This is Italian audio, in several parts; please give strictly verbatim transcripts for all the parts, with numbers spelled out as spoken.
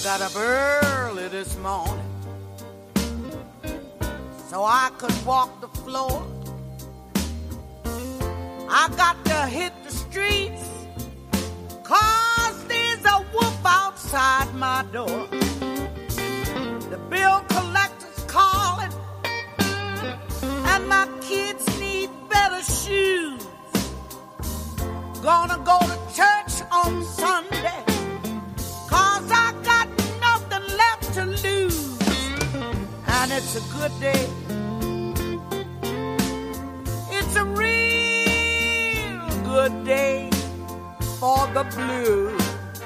got up early this morning so I could walk the floor. I got to hit the streets 'cause there's a wolf outside my door. The bill collector's calling and my kids need better shoes. Gonna go to church on Sunday 'cause I got nothing left to lose. And it's a good day. It's a real good day for the blues.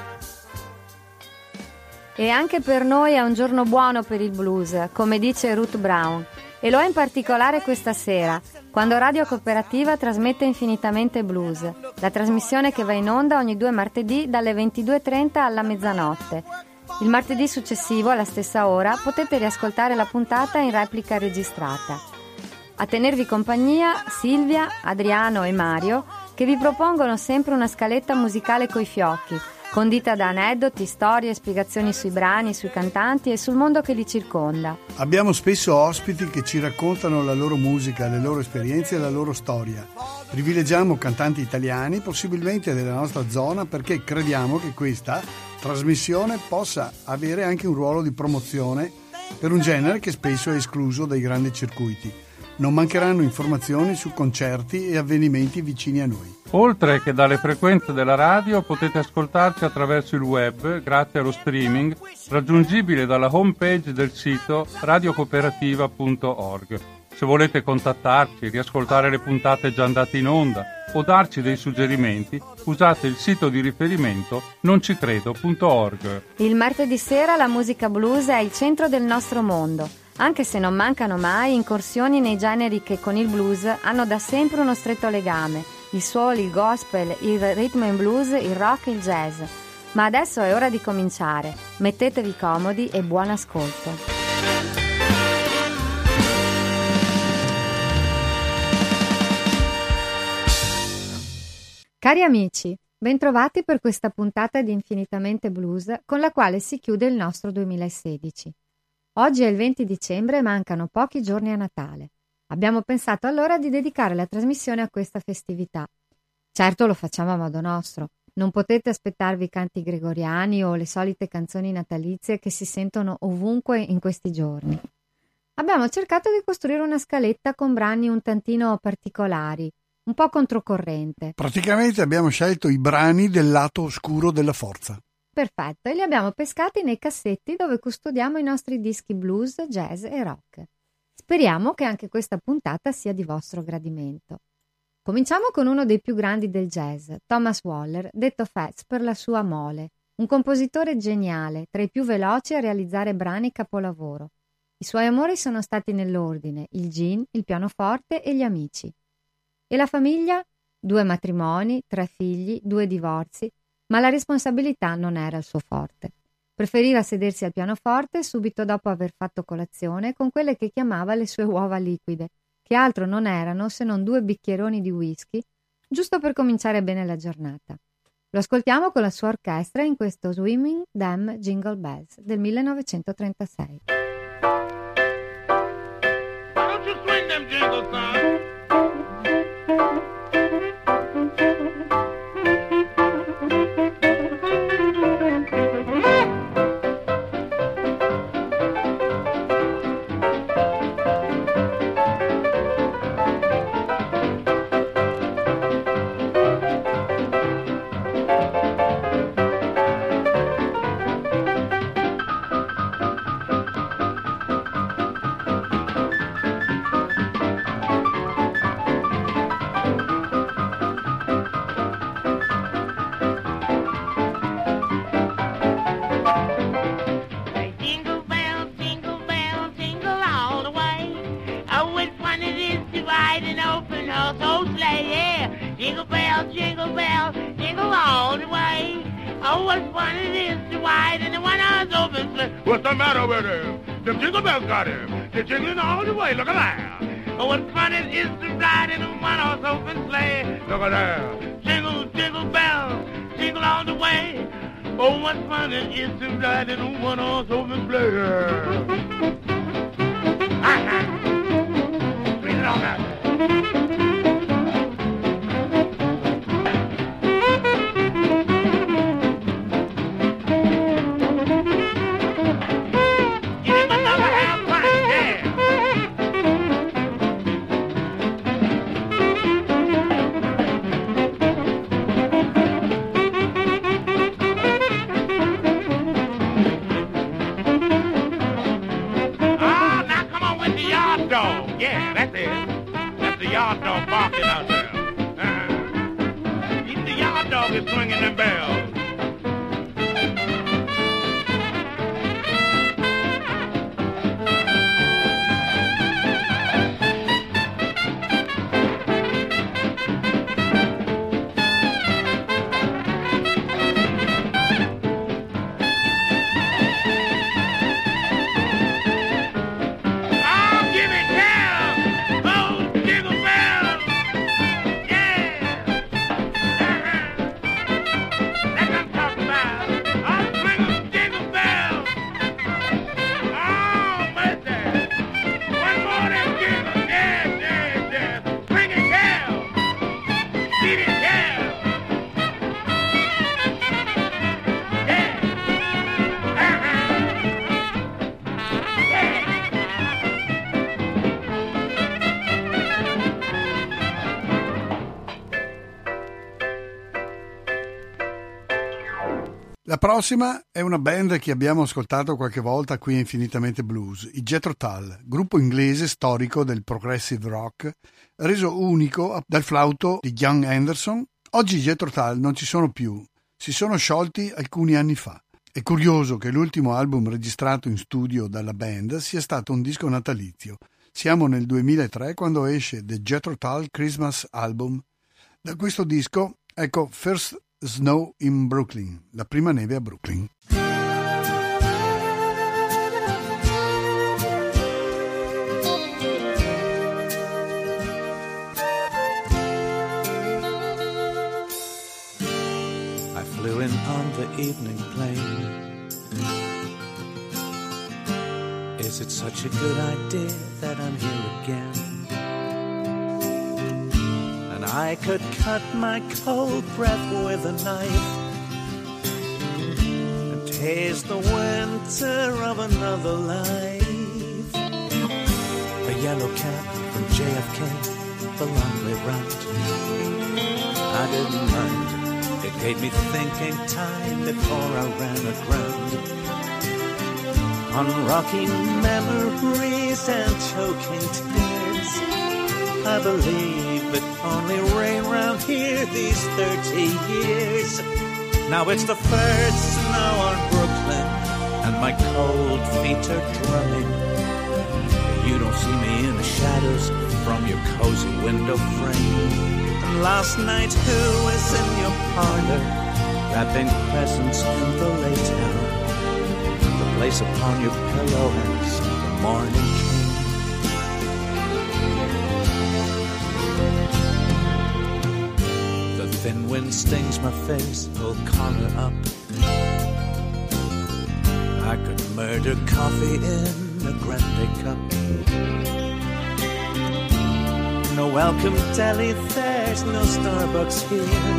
E anche per noi è un giorno buono per il blues, come dice Ruth Brown. E lo è in particolare questa sera, quando Radio Cooperativa trasmette Infinitamente Blues, la trasmissione che va in onda ogni due martedì dalle ventidue e trenta alla mezzanotte. Il martedì successivo, alla stessa ora, potete riascoltare la puntata in replica registrata. A tenervi compagnia Silvia, Adriano e Mario, che vi propongono sempre una scaletta musicale coi fiocchi, condita da aneddoti, storie e spiegazioni sui brani, sui cantanti e sul mondo che li circonda. Abbiamo spesso ospiti che ci raccontano la loro musica, le loro esperienze e la loro storia. Privilegiamo cantanti italiani, possibilmente della nostra zona, perché crediamo che questa trasmissione possa avere anche un ruolo di promozione per un genere che spesso è escluso dai grandi circuiti. Non mancheranno informazioni su concerti e avvenimenti vicini a noi. Oltre che dalle frequenze della radio, potete ascoltarci attraverso il web grazie allo streaming raggiungibile dalla homepage del sito radiocooperativa punto org. Se volete contattarci, riascoltare le puntate già andate in onda o darci dei suggerimenti, usate il sito di riferimento noncicredo punto org. Il martedì sera la musica blues è il centro del nostro mondo, anche se non mancano mai incursioni nei generi che con il blues hanno da sempre uno stretto legame: il soul, il gospel, il rhythm and blues, il rock e il jazz. Ma adesso è ora di cominciare. Mettetevi comodi e buon ascolto. Cari amici, bentrovati per questa puntata di Infinitamente Blues con la quale si chiude il nostro duemilasedici. Oggi è il venti dicembre e mancano pochi giorni a Natale. Abbiamo pensato allora di dedicare la trasmissione a questa festività. Certo lo facciamo a modo nostro, non potete aspettarvi i canti gregoriani o le solite canzoni natalizie che si sentono ovunque in questi giorni. Abbiamo cercato di costruire una scaletta con brani un tantino particolari, un po' controcorrente. Praticamente abbiamo scelto i brani del lato oscuro della forza. Perfetto, e li abbiamo pescati nei cassetti dove custodiamo i nostri dischi blues, jazz e rock. Speriamo che anche questa puntata sia di vostro gradimento. Cominciamo con uno dei più grandi del jazz, Thomas Waller, detto Fats per la sua mole, un compositore geniale, tra i più veloci a realizzare brani capolavoro. I suoi amori sono stati nell'ordine: il gin, il pianoforte e gli amici. E la famiglia? Due matrimoni, tre figli, due divorzi, ma la responsabilità non era il suo forte. Preferiva sedersi al pianoforte subito dopo aver fatto colazione con quelle che chiamava le sue uova liquide, che altro non erano se non due bicchieroni di whisky, giusto per cominciare bene la giornata. Lo ascoltiamo con la sua orchestra in questo Swimming Damn Jingle Bells del millenovecentotrentasei. Don't you swing them jingles, son? What's the matter with him? Them jingle bells got him. They're jingling all the way. Look at that. Oh, what fun it is to ride in a one-horse open sleigh. Look at that. Jingle, jingle bells, jingle all the way. Oh, what fun it is to ride in a one-horse open sleigh. Ha-ha. Spin it on out there. Yeah, that's it. That's the yard dog barking out there. Uh-huh. Even the yard dog is swinging them bells. La prossima è una band che abbiamo ascoltato qualche volta qui a Infinitamente Blues, i Jethro Tull, gruppo inglese storico del progressive rock, reso unico dal flauto di Young Anderson. Oggi i Jethro Tull non ci sono più, si sono sciolti alcuni anni fa. È curioso che l'ultimo album registrato in studio dalla band sia stato un disco natalizio. Siamo nel duemilatré quando esce The Jethro Tull Christmas Album. Da questo disco, ecco First Snow in Brooklyn, la prima neve a Brooklyn. I flew in on the evening plane. Is it such a good idea that I'm here again? I could cut my cold breath with a knife and taste the winter of another life. A yellow cab from J F K, the long way round. I didn't mind, it gave me thinking time before I ran aground on rocky memories and choking tears. I believe it only rained round here these thirty years. Now it's the first snow on Brooklyn, and my cold feet are drumming. You don't see me in the shadows from your cozy window frame. And last night, who was in your parlor, wrapping presents in the late hour? The place upon your pillow as the morning came. Thin wind stings my face, full collar up. I could murder coffee in a grande cup. No welcome deli, there's no Starbucks here.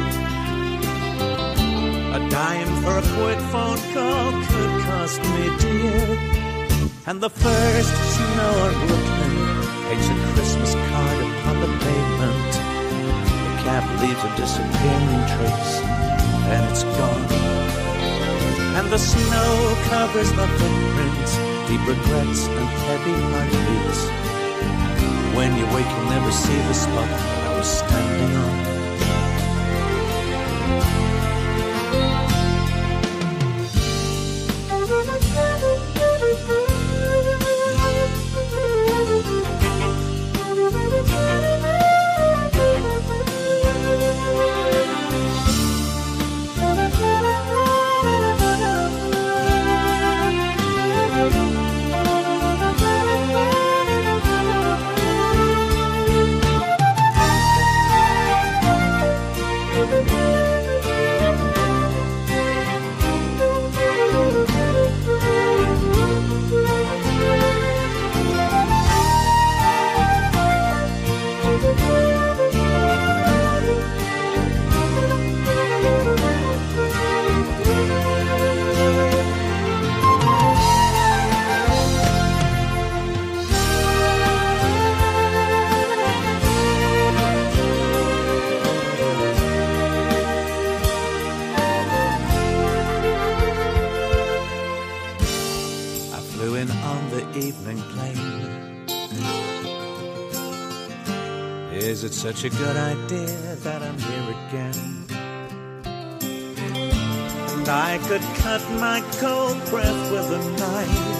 A dime for a quick phone call could cost me dear. And the first snow on Brooklyn paints a Christmas card upon the pavement. Cab leaves a disappearing trace, and it's gone. And the snow covers the footprints, deep regrets and heavy heartbeats. When you wake, you'll never see the spot that I was standing on. It's such a good idea that I'm here again. And I could cut my cold breath with a knife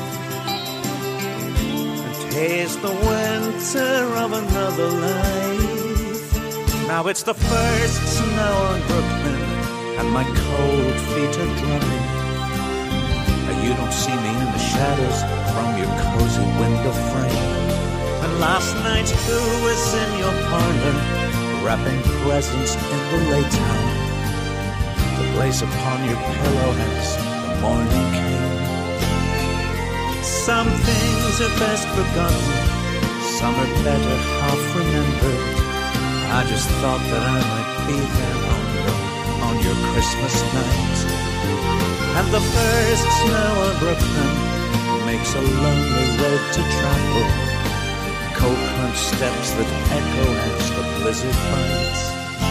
and taste the winter of another life. Now it's the first snow on Brooklyn and my cold feet are drumming. Now you don't see me in the shadows from your cozy window frame. And last night who was in your parlor wrapping presents in the late time to place upon your pillow as the morning came? Some things are best forgotten, some are better half remembered. I just thought that I might be there on your, on your Christmas night. And the first snow on Brooklyn makes a lonely road to travel, cold crunch steps that echo as the blizzard bites.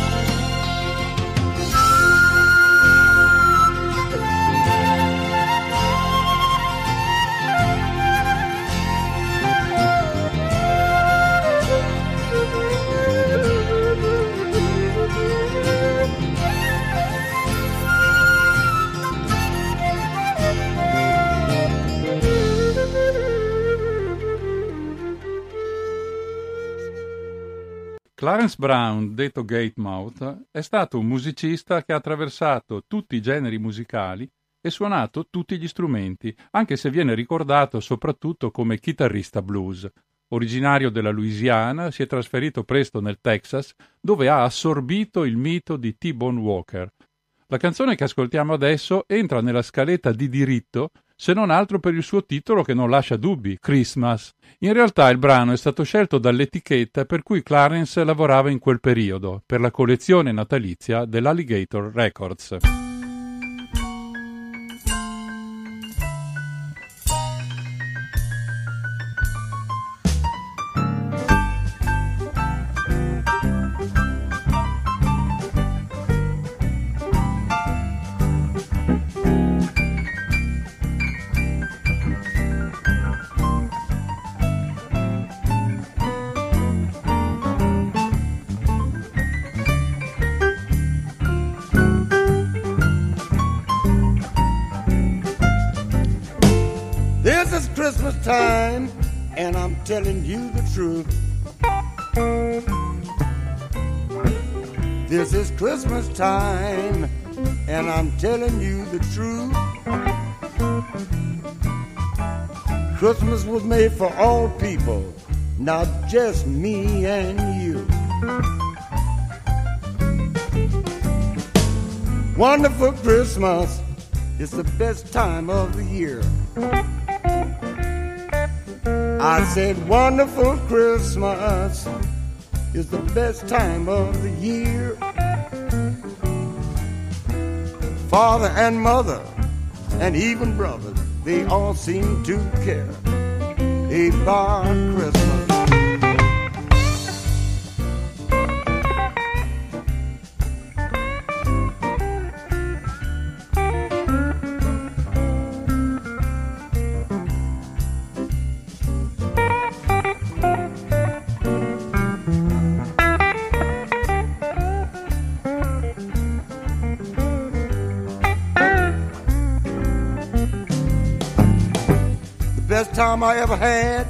Clarence Brown, detto Gatemouth, è stato un musicista che ha attraversato tutti i generi musicali e suonato tutti gli strumenti, anche se viene ricordato soprattutto come chitarrista blues. Originario della Louisiana, si è trasferito presto nel Texas, dove ha assorbito il mito di T-Bone Walker. La canzone che ascoltiamo adesso entra nella scaletta di diritto, se non altro per il suo titolo che non lascia dubbi, Christmas. In realtà il brano è stato scelto dall'etichetta per cui Clarence lavorava in quel periodo, per la collezione natalizia dell'Alligator Records. Christmas time, and I'm telling you the truth. This is Christmas time, and I'm telling you the truth. Christmas was made for all people, not just me and you. Wonderful Christmas, it's the best time of the year. I said wonderful Christmas is the best time of the year. Father and mother and even brothers, they all seem to care about Christmas. Best time I ever had.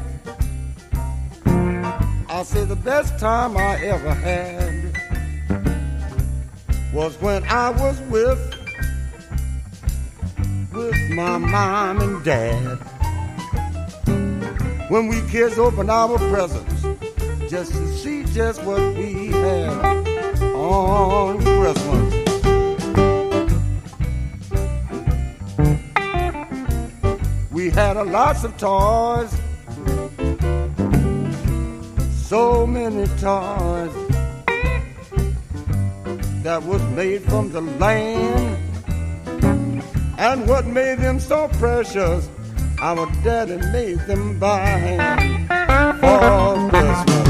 I'll say the best time I ever had was when I was with with my mom and dad. When we kids opened our presents just to see just what we had on Christmas. We had a lots of toys, so many toys that was made from the land. And what made them so precious, our daddy made them buy for Christmas.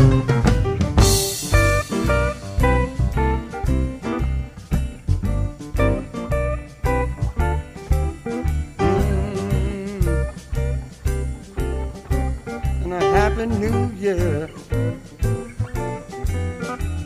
New Year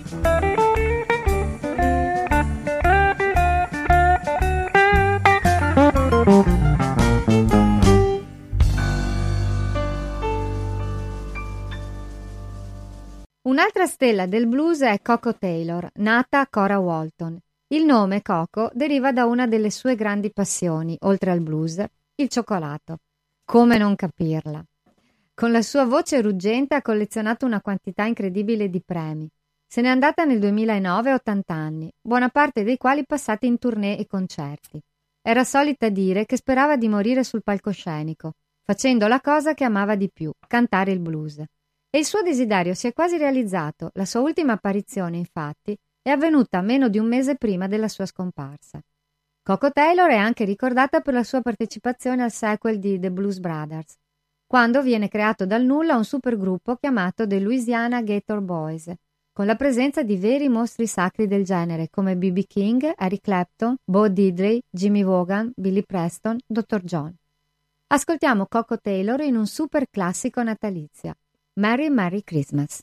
Un'altra stella del blues è Coco Taylor, nata a Cora Walton. Il nome Coco deriva da una delle sue grandi passioni, oltre al blues, il cioccolato. Come non capirla? Con la sua voce ruggente ha collezionato una quantità incredibile di premi. Se n'è andata nel duemilanove a ottanta anni, buona parte dei quali passati in tournée e concerti. Era solita dire che sperava di morire sul palcoscenico, facendo la cosa che amava di più, cantare il blues. E il suo desiderio si è quasi realizzato. La sua ultima apparizione, infatti, è avvenuta meno di un mese prima della sua scomparsa. Coco Taylor è anche ricordata per la sua partecipazione al sequel di The Blues Brothers, quando viene creato dal nulla un supergruppo chiamato The Louisiana Gator Boys, con la presenza di veri mostri sacri del genere come B B King, Eric Clapton, Bo Diddley, Jimmy Vaughan, Billy Preston, dottor John. Ascoltiamo Coco Taylor in un super classico natalizio, Merry Merry Christmas.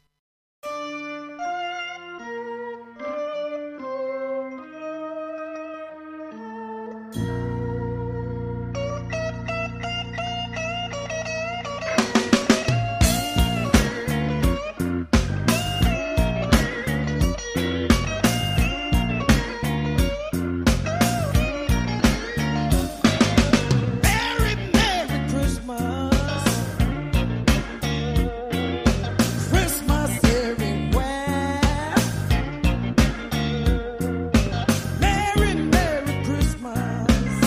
Merry, Merry Christmas.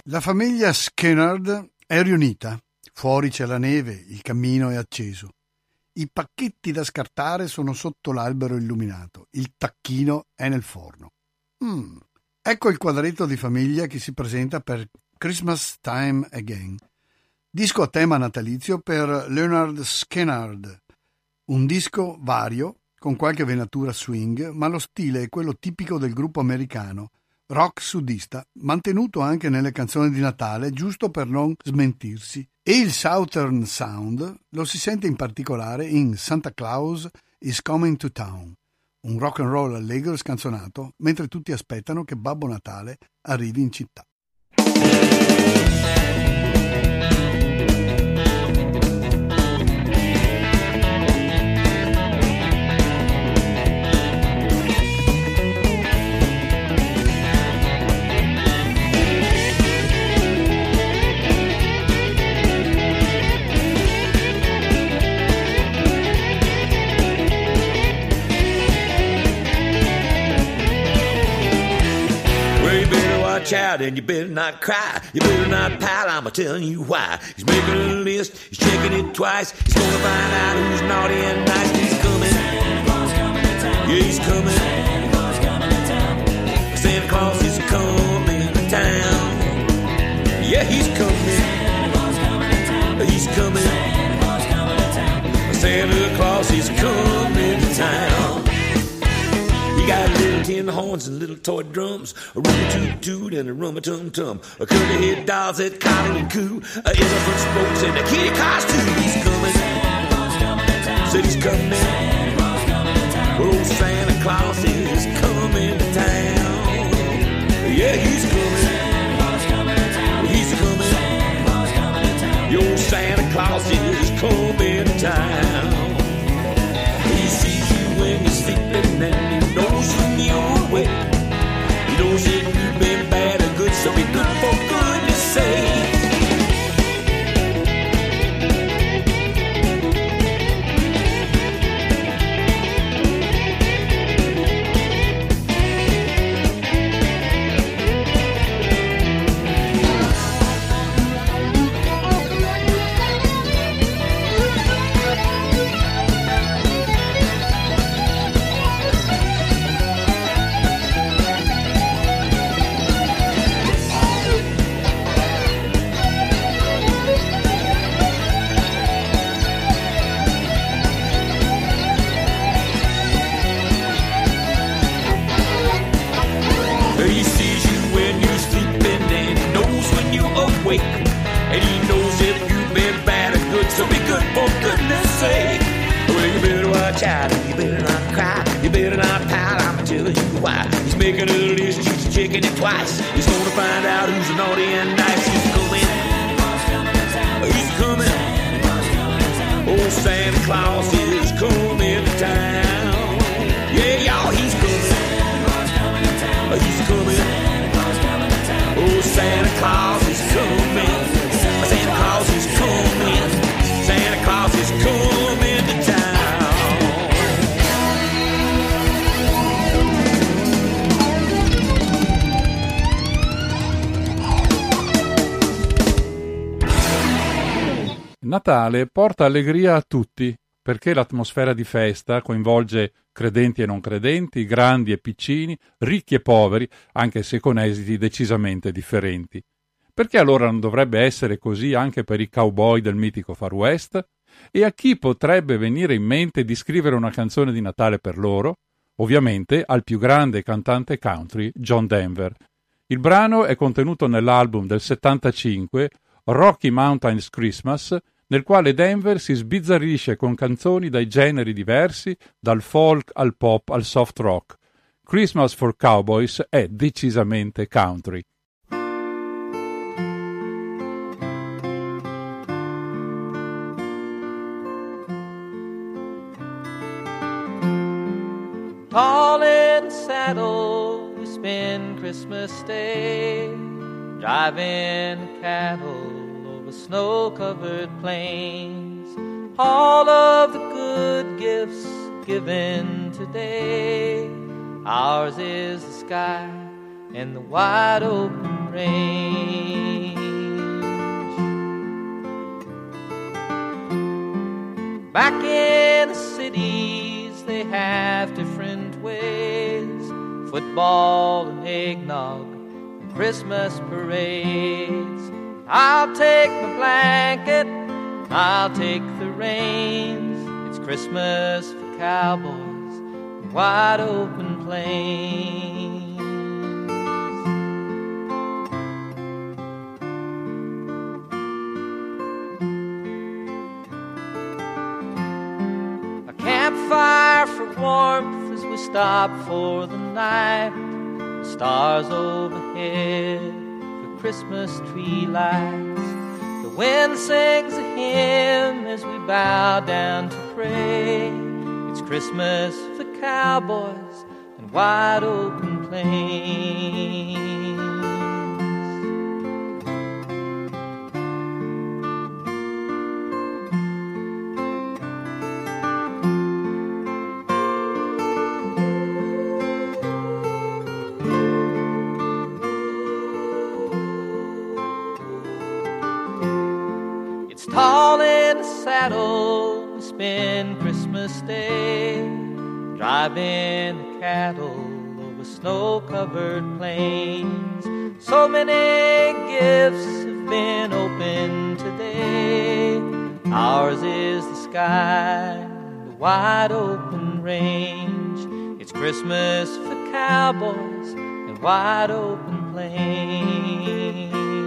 La famiglia Skynyrd è riunita. Fuori c'è la neve, il cammino è acceso. I pacchetti da scartare sono sotto l'albero illuminato. Il tacchino è nel forno. Mm. Ecco il quadretto di famiglia che si presenta per Christmas Time Again. Disco a tema natalizio per Lynyrd Skynyrd. Un disco vario, con qualche venatura swing, ma lo stile è quello tipico del gruppo americano, rock sudista, mantenuto anche nelle canzoni di Natale, giusto per non smentirsi. E il Southern Sound lo si sente in particolare in Santa Claus is Coming to Town, un rock and roll allegro e scanzonato, mentre tutti aspettano che Babbo Natale arrivi in città. Watch out and you better not cry. You better not pout, I'm telling you why. He's making a list, he's checking it twice. He's gonna find out who's naughty and nice. He's coming, Santa Claus coming to town. Yeah, he's coming, Santa Claus coming to town. Santa Claus is coming to town. Yeah, he's coming, Santa Claus coming to town. He's coming, Santa Claus coming to town. Santa Claus is coming to town. He got little tin horns and little toy drums, a rum-a-toot-toot and a rum-a-tum-tum, a curly-head dolls that coddle and coo, a elephant spokes and a kitty cars too. He's coming, Santa Claus coming to town. Said he's coming, Santa Claus coming to town. Old Santa Claus is coming to town. Yeah, he's coming, Santa Claus coming to town. He's coming, Santa Claus coming to town. Your Santa Claus is coming to town. He sees you when you're sleeping and he knows when you're awake. He knows if you've been bad or good, so be good for goodness sake. He sees you when you're sleeping and he knows when you're awake. And he knows if you've been bad or good, so be good for goodness sake. Well, you better watch out and you better not cry. You better not pout, I'm telling you why. He's making a list, he's checking it twice. He's gonna find out who's naughty and nice. He's coming, he's coming. Old Santa Claus is coming to town. Yeah, y'all, he's coming. He's coming, oh Santa Claus is coming, Santa Claus is coming, Santa Claus is coming to town. Natale porta allegria a tutti, perché l'atmosfera di festa coinvolge credenti e non credenti, grandi e piccini, ricchi e poveri, anche se con esiti decisamente differenti. Perché allora non dovrebbe essere così anche per i cowboy del mitico Far West? E a chi potrebbe venire in mente di scrivere una canzone di Natale per loro? Ovviamente al più grande cantante country, John Denver. Il brano è contenuto nell'album del settantacinque, Rocky Mountains Christmas, nel quale Denver si sbizzarrisce con canzoni dai generi diversi, dal folk al pop al soft rock. Christmas for Cowboys è decisamente country. Tall in saddle, we spend Christmas Day, driving cattle over snow-covered plains. All of the good gifts given today, ours is the sky and the wide open range. Back in the cities, they have different ways. Football and eggnog and Christmas parades. I'll take my blanket, I'll take the reins. It's Christmas for cowboys and wide open plains. A campfire for warmth as we stop for the night. The stars overhead for Christmas tree lights. The wind sings a hymn as we bow down to pray. It's Christmas for cowboys and wide open plains. It's tall in the saddle, we spend Christmas Day, driving the cattle over snow-covered plains. So many gifts have been opened today. Ours is the sky, the wide open range. It's Christmas for cowboys and wide open plains.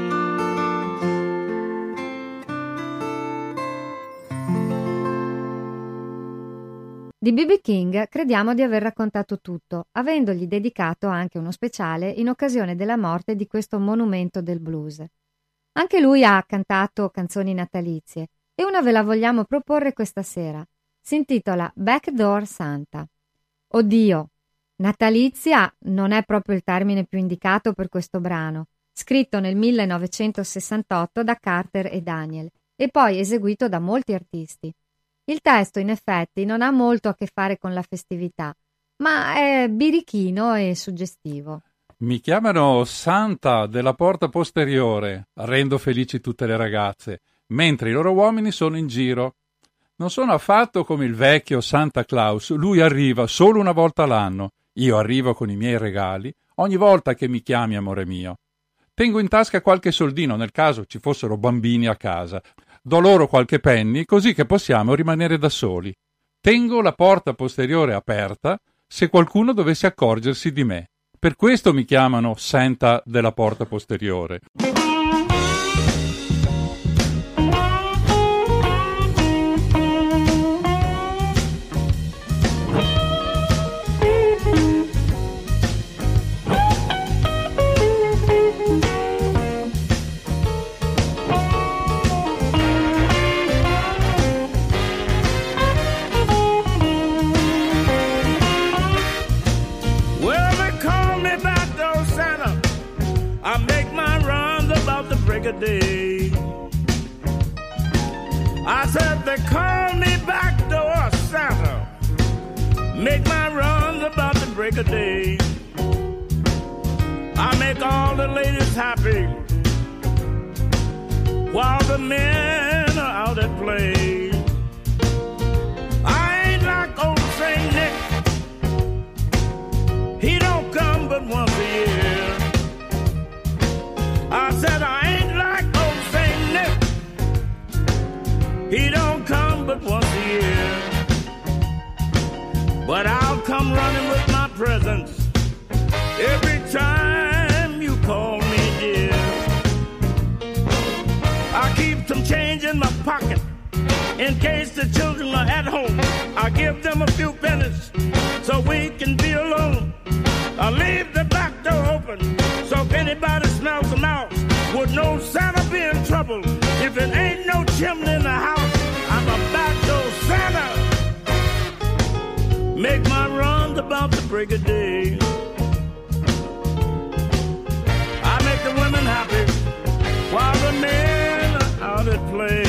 Di B B King crediamo di aver raccontato tutto, avendogli dedicato anche uno speciale in occasione della morte di questo monumento del blues. Anche lui ha cantato canzoni natalizie e una ve la vogliamo proporre questa sera. Si intitola Backdoor Santa. Oddio, natalizia non è proprio il termine più indicato per questo brano, scritto nel millenovecentosessantotto da Carter e Daniel e poi eseguito da molti artisti. Il testo, in effetti, non ha molto a che fare con la festività, ma è birichino e suggestivo. Mi chiamano Santa della porta posteriore, rendo felici tutte le ragazze, mentre i loro uomini sono in giro. Non sono affatto come il vecchio Santa Claus, lui arriva solo una volta l'anno, io arrivo con i miei regali ogni volta che mi chiami amore mio. Tengo in tasca qualche soldino nel caso ci fossero bambini a casa. Do loro qualche penny così che possiamo rimanere da soli. Tengo la porta posteriore aperta se qualcuno dovesse accorgersi di me. Per questo mi chiamano Santa della porta posteriore. Day. I said they call me backdoor Santa, make my runs about the break of day. I make all the ladies happy while the men are out at play. I ain't like old Saint Nick, he don't come but once a year. I said I ain't like old Saint Nick, he don't come but once a year. But I'll come running with my presents every time you call me dear. I keep some change in my pocket in case the children are at home. I give them a few pennies so we can be alone. I leave the back door open so if anybody smells a mouse would know Santa be in trouble. If it ain't no chimney in the house, I'm a backdoor Santa. Make my runs about the break of day. I make the women happy while the men are out at play.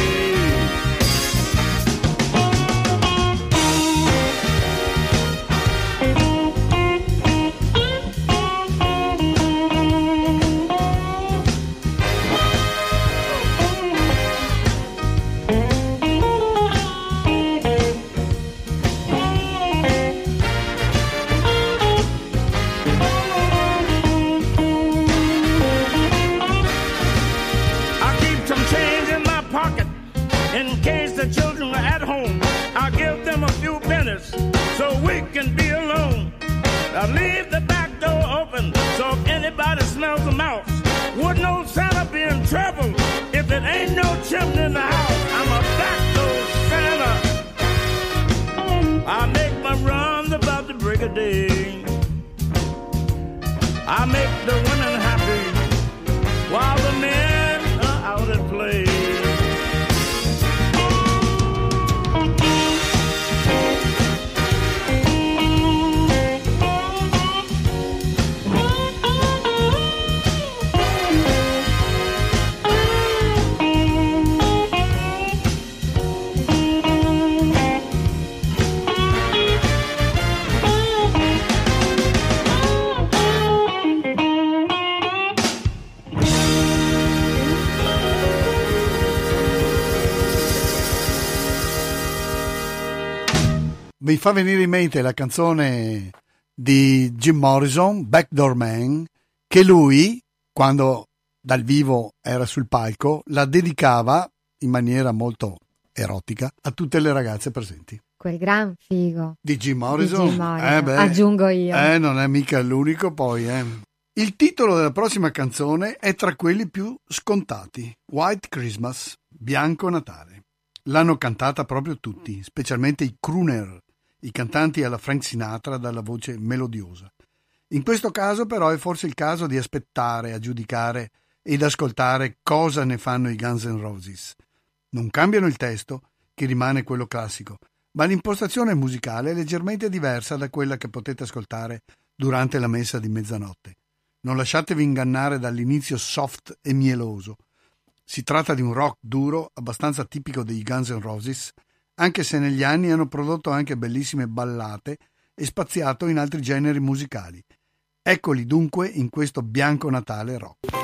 mi fa venire in mente la canzone di Jim Morrison, Backdoor Man, che lui, quando dal vivo era sul palco, la dedicava in maniera molto erotica a tutte le ragazze presenti. Quel gran figo Di Jim Morrison, di Jim Morrison. Eh beh, aggiungo io. Eh, non è mica l'unico poi, eh. Il titolo della prossima canzone è tra quelli più scontati, White Christmas, Bianco Natale. L'hanno cantata proprio tutti, specialmente i crooner, i cantanti alla Frank Sinatra dalla voce melodiosa. In questo caso però è forse il caso di aspettare a giudicare ed ascoltare cosa ne fanno i Guns N' Roses. Non cambiano il testo, che rimane quello classico, ma l'impostazione musicale è leggermente diversa da quella che potete ascoltare durante la messa di mezzanotte. Non lasciatevi ingannare dall'inizio soft e mieloso. Si tratta di un rock duro, abbastanza tipico dei Guns N' Roses, anche se negli anni hanno prodotto anche bellissime ballate e spaziato in altri generi musicali. Eccoli dunque in questo Bianco Natale rock.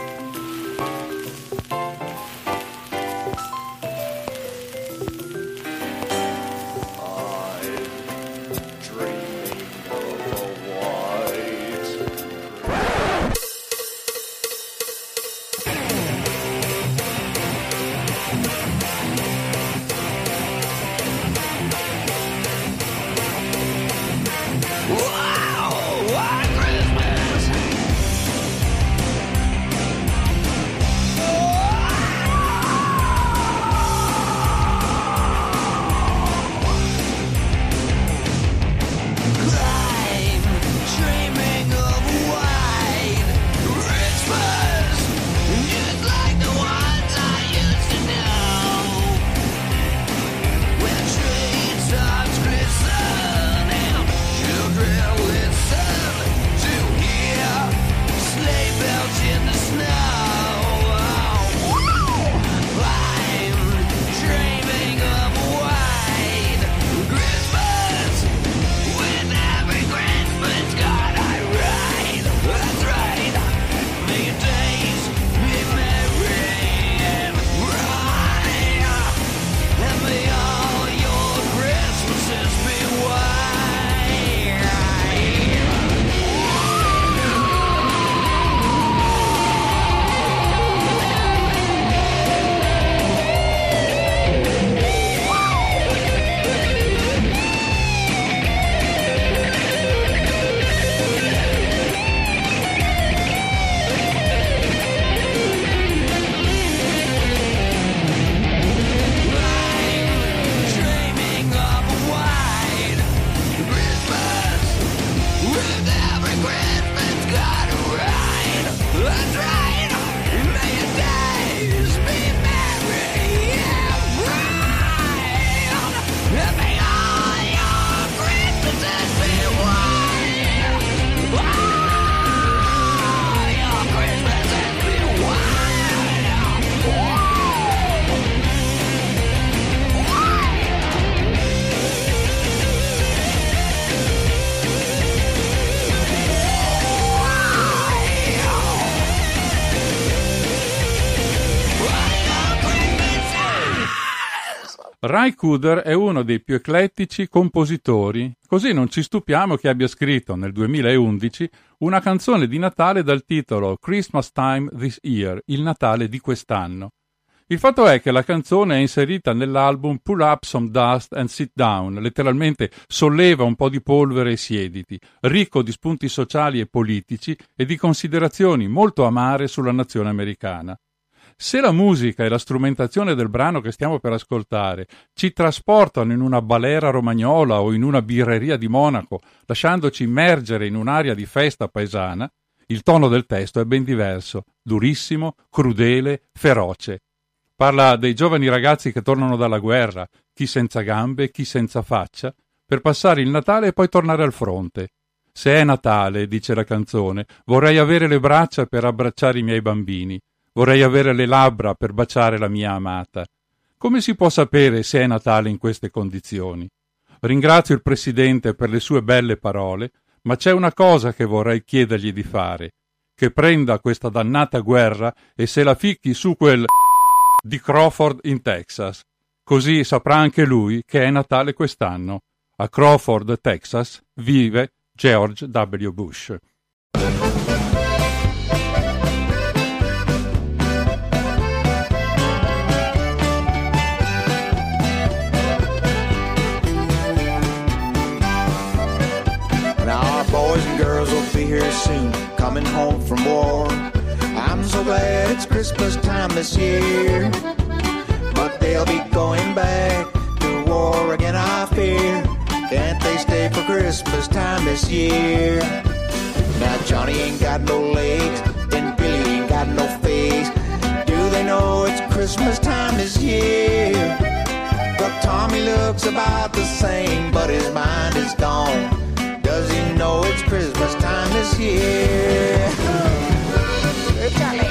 Ry Cooder è uno dei più eclettici compositori, così non ci stupiamo che abbia scritto nel duemilaundici una canzone di Natale dal titolo Christmas Time This Year, il Natale di quest'anno. Il fatto è che la canzone è inserita nell'album Pull Up Some Dust and Sit Down, letteralmente solleva un po' di polvere e siediti, ricco di spunti sociali e politici e di considerazioni molto amare sulla nazione americana. Se la musica e la strumentazione del brano che stiamo per ascoltare ci trasportano in una balera romagnola o in una birreria di Monaco, lasciandoci immergere in un'aria di festa paesana, il tono del testo è ben diverso, durissimo, crudele, feroce. Parla dei giovani ragazzi che tornano dalla guerra, chi senza gambe, chi senza faccia, per passare il Natale e poi tornare al fronte. Se è Natale, dice la canzone, vorrei avere le braccia per abbracciare i miei bambini. Vorrei avere le labbra per baciare la mia amata. Come si può sapere se è Natale in queste condizioni? Ringrazio il Presidente per le sue belle parole, ma c'è una cosa che vorrei chiedergli di fare, che prenda questa dannata guerra e se la ficchi su quel di Crawford in Texas. Così saprà anche lui che è Natale quest'anno. A Crawford, Texas, vive George W. Bush. Boys and girls will be here soon, coming home from war. I'm so glad it's Christmas time this year, but they'll be going back to war again, I fear. Can't they stay for Christmas time this year? Now Johnny ain't got no legs, and Billy ain't got no face. Do they know it's Christmas time this year? But Tommy looks about the same, but his mind is gone. Does he know it's Christmas time this year? Hey, Charlie.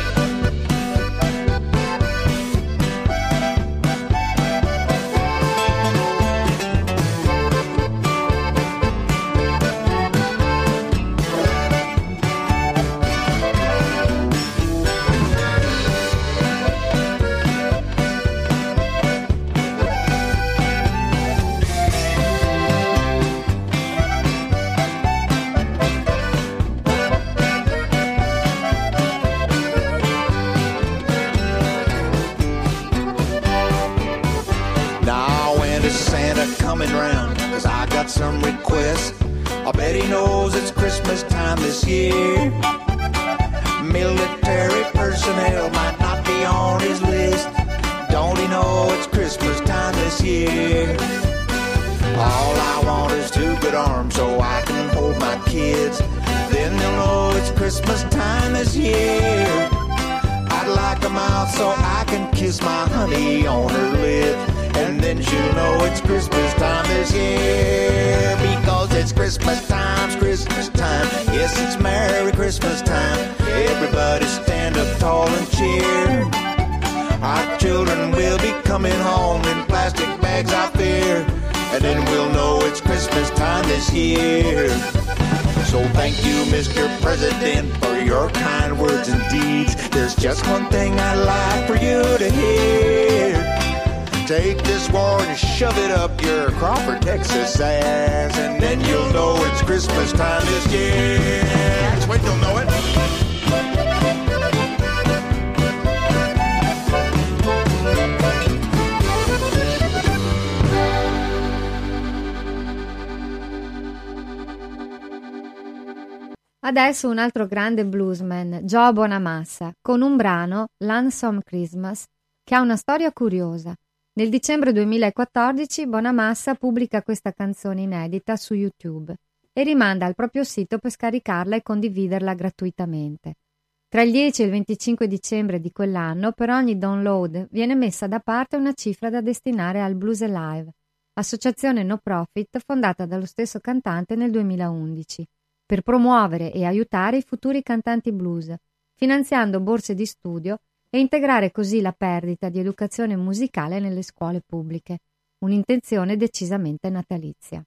Coming round, cause I got some requests. I bet he knows it's Christmas time this year. Military personnel might not be on his list. Don't he know it's Christmas time this year? All I want is two good arms so I can hold my kids. Then they'll know it's Christmas time this year. I'd like a mouth so I can kiss my honey on her lips. And then she'll know it's Christmas time this year. Because it's Christmas time, it's Christmas time. Yes, it's Merry Christmas time. Everybody stand up tall and cheer. Our children will be coming home in plastic bags, I fear. And then we'll know it's Christmas time this year. So thank you, Mister President, for your kind words and deeds. There's just one thing I'd like for you to hear. Take this war and shove it up your Crawford, Texas ass, and then you'll know it's Christmas time this year. Just wait, you'll know it. Adesso un altro grande bluesman, Joe Bonamassa, con un brano, Lonesome Christmas, che ha una storia curiosa. Nel dicembre duemilaquattordici Bonamassa pubblica questa canzone inedita su YouTube e rimanda al proprio sito per scaricarla e condividerla gratuitamente. Tra il dieci e il venticinque dicembre di quell'anno, per ogni download viene messa da parte una cifra da destinare al Blues Alive, associazione no profit fondata dallo stesso cantante nel duemilaundici, per promuovere e aiutare i futuri cantanti blues, finanziando borse di studio e integrare così la perdita di educazione musicale nelle scuole pubbliche, un'intenzione decisamente natalizia.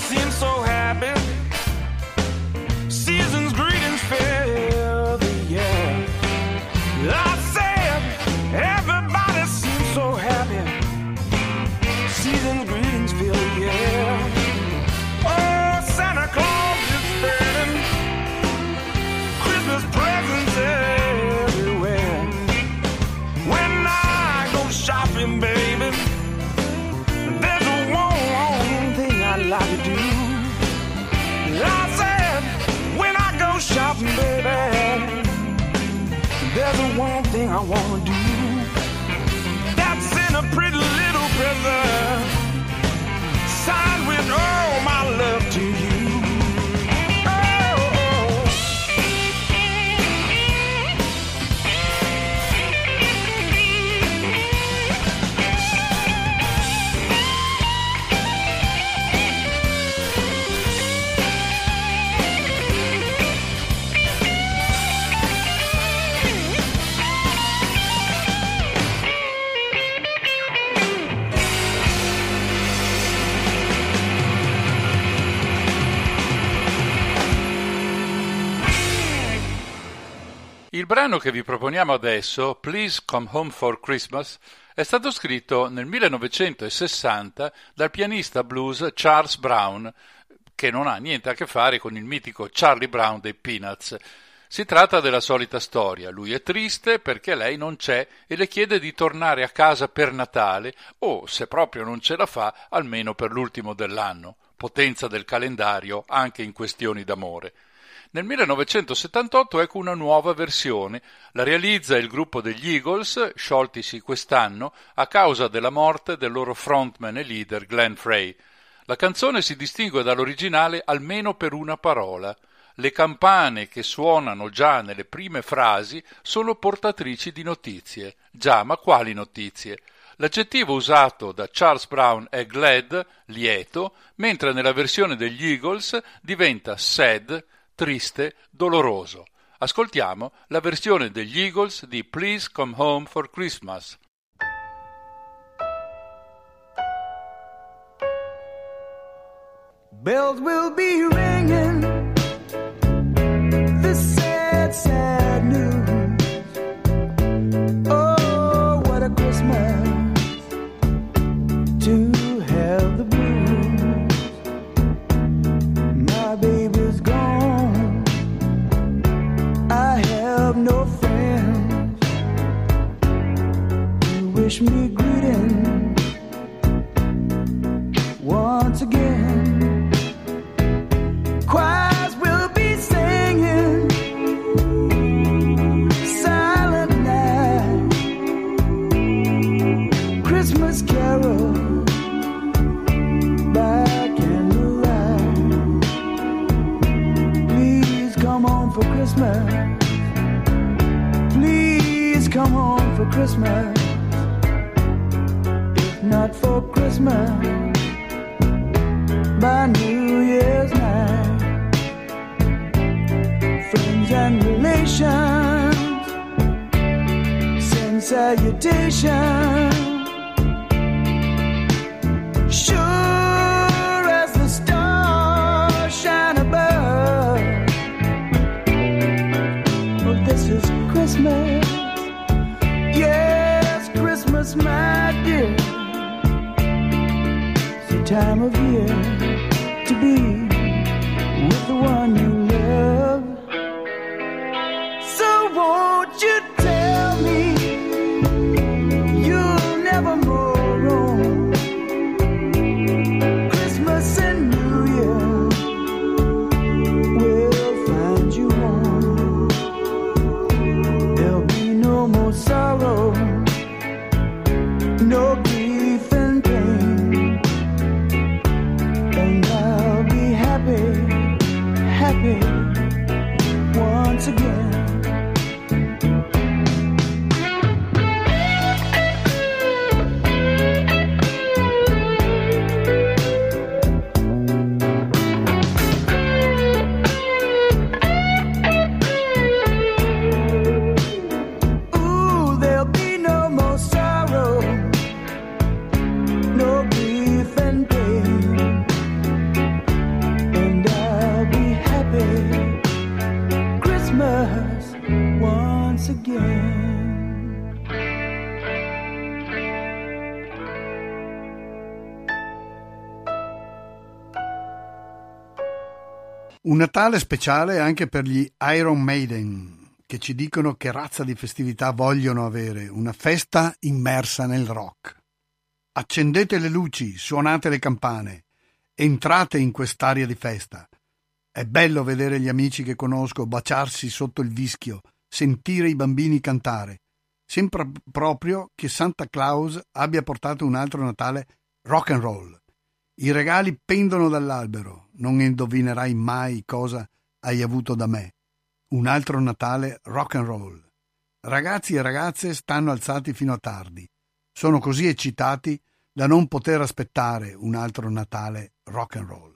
seem so happy. Season's greetings fill the air. I said, everybody seems so happy. Season's greetings fill the air. Oh, Santa Claus is spreading Christmas presents everywhere. When I go shopping, baby, there's a one thing I like to do. I said, when I go shopping, baby, there's a one thing I wanna do. That's send a pretty little present signed with all my love to you. Il brano che vi proponiamo adesso, Please Come Home for Christmas, è stato scritto nel millenovecentosessanta dal pianista blues Charles Brown, che non ha niente a che fare con il mitico Charlie Brown dei Peanuts. Si tratta della solita storia, lui è triste perché lei non c'è e le chiede di tornare a casa per Natale o, se proprio non ce la fa, almeno per l'ultimo dell'anno, potenza del calendario anche in questioni d'amore. Nel millenovecentosettantotto ecco una nuova versione, la realizza il gruppo degli Eagles, scioltisi quest'anno a causa della morte del loro frontman e leader Glenn Frey. La canzone si distingue dall'originale almeno per una parola. Le campane che suonano già nelle prime frasi sono portatrici di notizie. Già, ma quali notizie? L'aggettivo usato da Charles Brown è glad, lieto, mentre nella versione degli Eagles diventa sad, triste, doloroso. Ascoltiamo la versione degli Eagles di Please Come Home for Christmas. Bells will be ringing, this sad, sad news. Oh, what a Christmas to have the blues. My baby's gone, I have no friends to wish me greeting once again. Choirs will be singing Silent Night, Christmas carol by candlelight. Please come home for Christmas. Please come home for Christmas. If not for Christmas, by New Year's night. Friends and relations send salutations. Sure as the stars shine above. Well, this is Christmas. Yes, Christmas, my dear. It's the time of year to be with the one you love. So won't you tell me you'll never more roam? Christmas and New Year will find you home. There'll be no more sorrow, no grief and pain, and I'll be happy, happy once again. Ooh, there'll be no more sorrow, no grief and pain, Un Natale speciale anche per gli Iron Maiden, che ci dicono che razza di festività vogliono avere, una festa immersa nel rock. Accendete le luci, suonate le campane, entrate in quest'aria di festa. È bello vedere gli amici che conosco baciarsi sotto il vischio, sentire i bambini cantare. Sembra proprio che Santa Claus abbia portato un altro Natale rock and roll. I regali pendono dall'albero, non indovinerai mai cosa hai avuto da me. Un altro Natale rock and roll. Ragazzi e ragazze stanno alzati fino a tardi. Sono così eccitati da non poter aspettare un altro Natale rock and roll.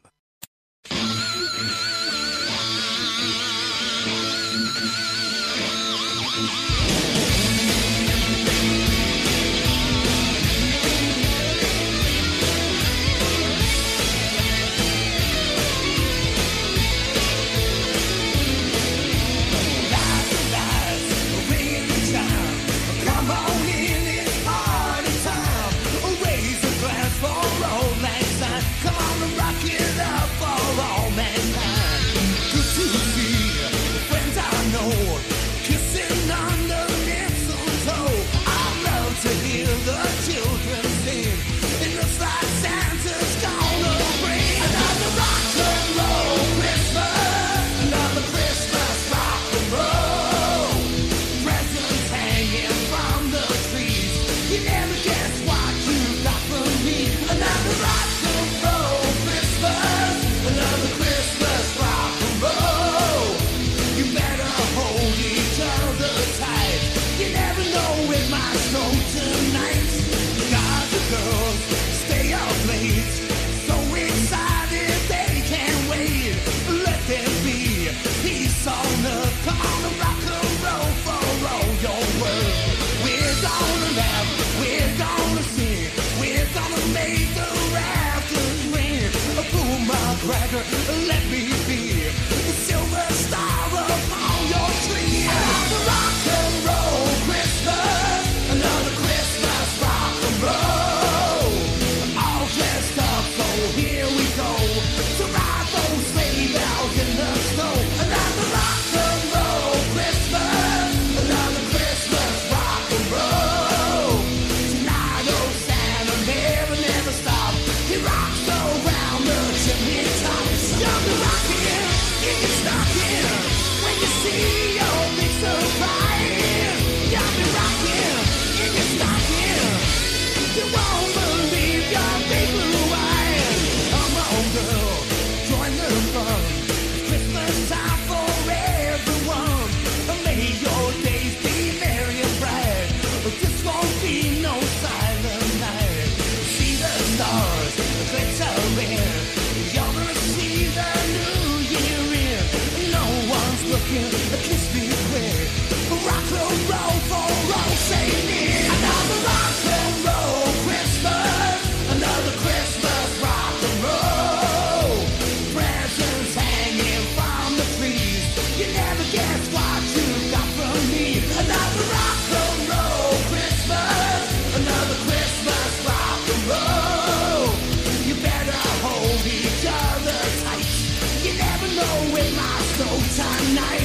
Let me be the silver star upon your tree. Another rock and roll Christmas, another Christmas rock and roll. All dressed up, so here we go to ride those sleigh bells in the snow. Another rock and roll Christmas, another Christmas rock and roll. Tonight, oh Santa, never, never stop. He rocks around the chimney top. You'll be rocking in your stocking when you see your big surprise. You'll be rocking in your stocking. You won't believe your big blue eyes. Come on, girl, join the fun. It's Christmas time for everyone. May your days be merry and bright. But this won't be no silent night. See the stars glittering. You're gonna see the new year in. No one's looking, kiss me quick. Rock and roll for all Saint Nick. Another rock and roll Christmas, another Christmas rock and roll. Presents hanging from the trees. You never guess what you got from me. Another rock and roll Christmas, another Christmas rock and roll. You better hold each other tight. You never know when my soul time night.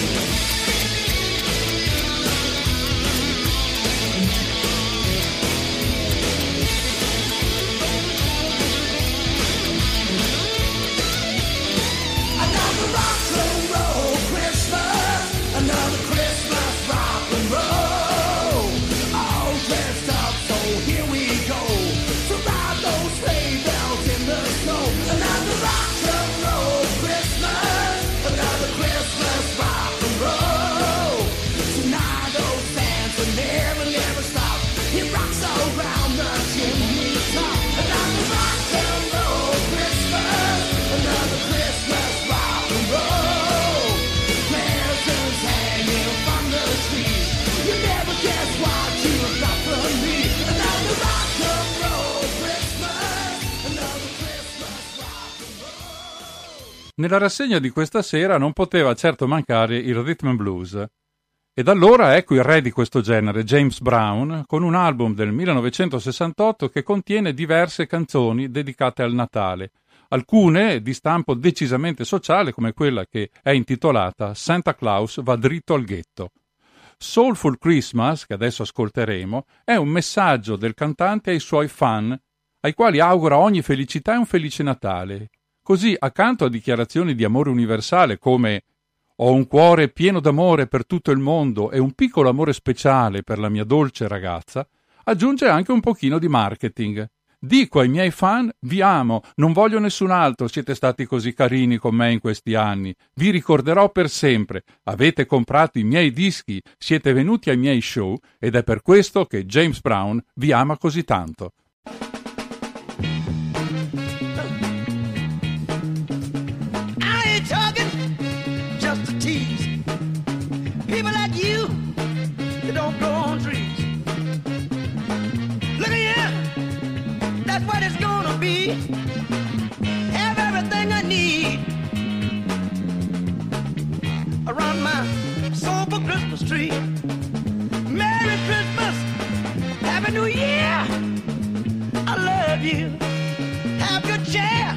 Another rock and roll Christmas, another Christmas rock and roll. All dressed up, so here we go to ride those sleigh bells in the snow. Another rock and roll Christmas, another Christmas rock and roll. Tonight, oh Santa, never, never stop. He rocks around the chimney top. Another rock and roll Christmas, another Christmas rock and roll. Presents hanging from the trees. You never guess what you got from me. Another rock and roll Christmas, another Christmas rock and roll. Nella rassegna di questa sera non poteva certo mancare il rhythm and blues. Ed allora ecco il re di questo genere, James Brown, con un album del millenovecentosessantotto che contiene diverse canzoni dedicate al Natale, alcune di stampo decisamente sociale come quella che è intitolata Santa Claus va dritto al ghetto. Soulful Christmas, che adesso ascolteremo, è un messaggio del cantante ai suoi fan, ai quali augura ogni felicità e un felice Natale. Così, accanto a dichiarazioni di amore universale come «Ho un cuore pieno d'amore per tutto il mondo e un piccolo amore speciale per la mia dolce ragazza», aggiunge anche un pochino di marketing. «Dico ai miei fan, vi amo, non voglio nessun altro, siete stati così carini con me in questi anni, vi ricorderò per sempre, avete comprato i miei dischi, siete venuti ai miei show ed è per questo che James Brown vi ama così tanto». People like you, they don't grow on trees. Look at here, that's what it's gonna be. Have everything I need around my soulful Christmas tree. Merry Christmas, Happy New Year. I love you, have good cheer.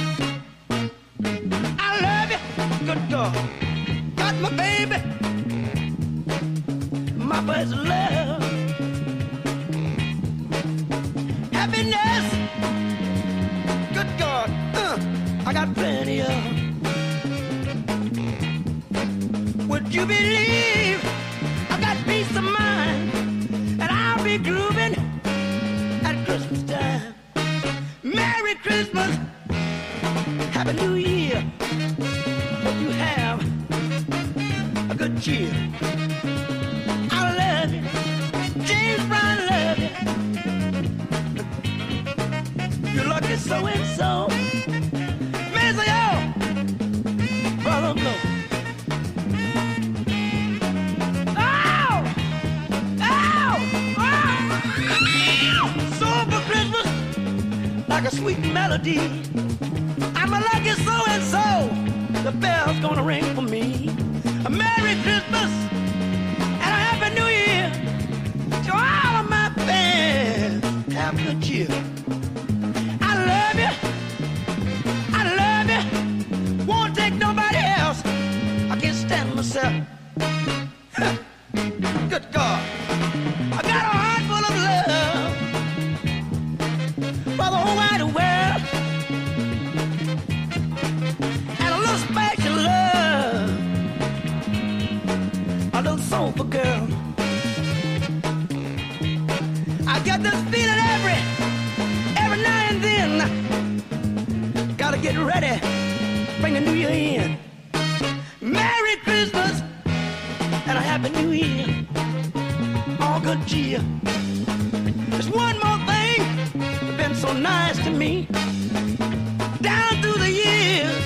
I love you, good God, got my baby. My first love, happiness, good God, uh, I got plenty of. Would you believe I got peace of mind, and I'll be grooving at Christmas time. Merry Christmas, Happy New Year. Hope you have a good cheer. So and so, Mister Yo, brother blow. Oh, oh, oh. So for Christmas, like a sweet melody. I'm a lucky so and so. The bell's gonna ring for me. A Merry Christmas and a Happy New Year to all of my fans. Have good cheer. Myself. Good God, I got a heart full of love for the whole wide world, and a little special love, a little soulful girl. I get this feeling every every now and then. Gotta get ready, bring the new year in. Merry Christmas and a Happy New Year. All good cheer. There's one more thing that's been so nice to me down through the years,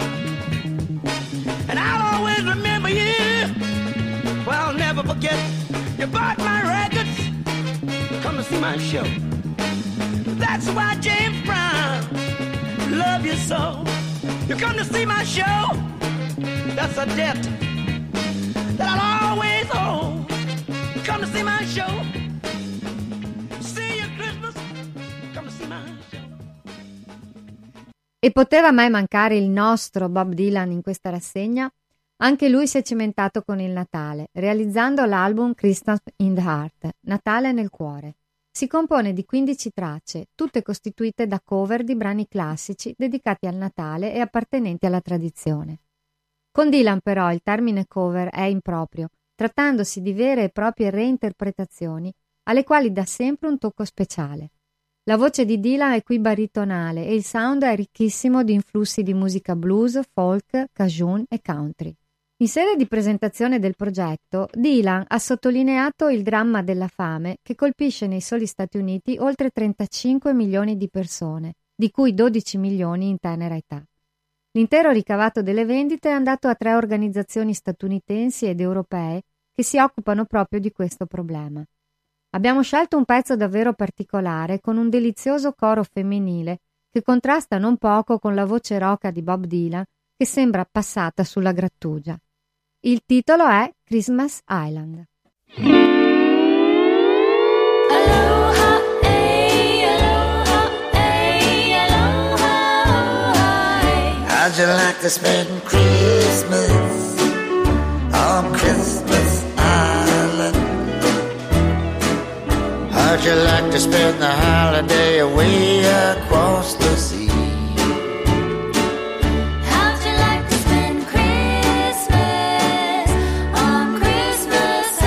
and I'll always remember you. Well, I'll never forget. You bought my records, come to see my show. That's why James Brown love you so. You come to see my show. That's a debt that I'll always owe. Come to see my show. See you Christmas. Come to see my show. E poteva mai mancare il nostro Bob Dylan in questa rassegna? Anche lui si è cimentato con il Natale, realizzando l'album Christmas in the Heart, Natale nel cuore. Si compone di quindici tracce, tutte costituite da cover di brani classici dedicati al Natale e appartenenti alla tradizione. Con Dylan però il termine cover è improprio, trattandosi di vere e proprie reinterpretazioni alle quali dà sempre un tocco speciale. La voce di Dylan è qui baritonale e il sound è ricchissimo di influssi di musica blues, folk, cajun e country. In sede di presentazione del progetto, Dylan ha sottolineato il dramma della fame che colpisce nei soli Stati Uniti oltre trentacinque milioni di persone, di cui dodici milioni in tenera età. L'intero ricavato delle vendite è andato a tre organizzazioni statunitensi ed europee che si occupano proprio di questo problema. Abbiamo scelto un pezzo davvero particolare con un delizioso coro femminile che contrasta non poco con la voce roca di Bob Dylan che sembra passata sulla grattugia. Il titolo è Christmas Island. Aloha, eh, aloha, eh, aloha, you like to spend Christmas on Christmas Island? How'd you like to spend the holiday away across the sea? How'd you like to spend Christmas on Christmas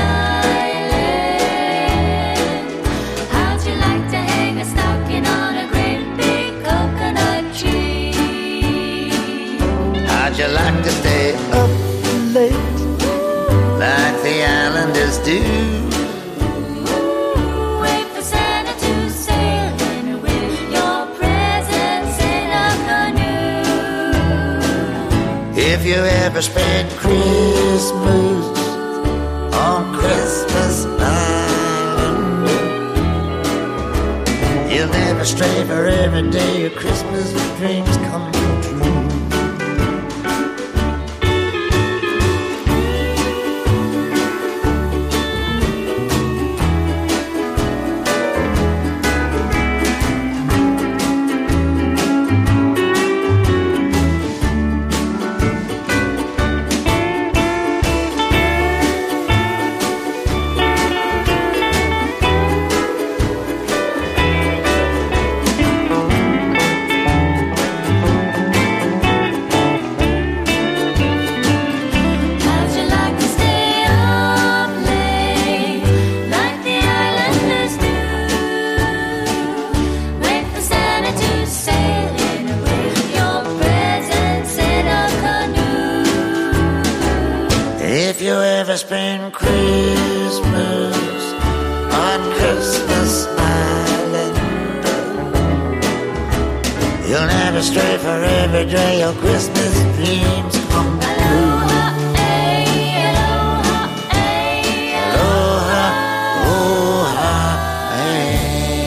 Island? How'd you like to hang a stocking on a great big coconut tree? How'd you like to stay up late like the islanders do? Wait for Santa to sail in with your presents in a canoe. If you ever spend Christmas on Christmas Island, you'll never stray, for every day your Christmas dreams come true. How'd you like to stay up late like the islanders do? Wait for Santa to sail in with your presents in a canoe. If you ever spend Christmas on Christmas Island, you'll never stray, for every day your Christmas dreams come true. Aloha, eh, aloha, eh, Aloha, aloha, eh.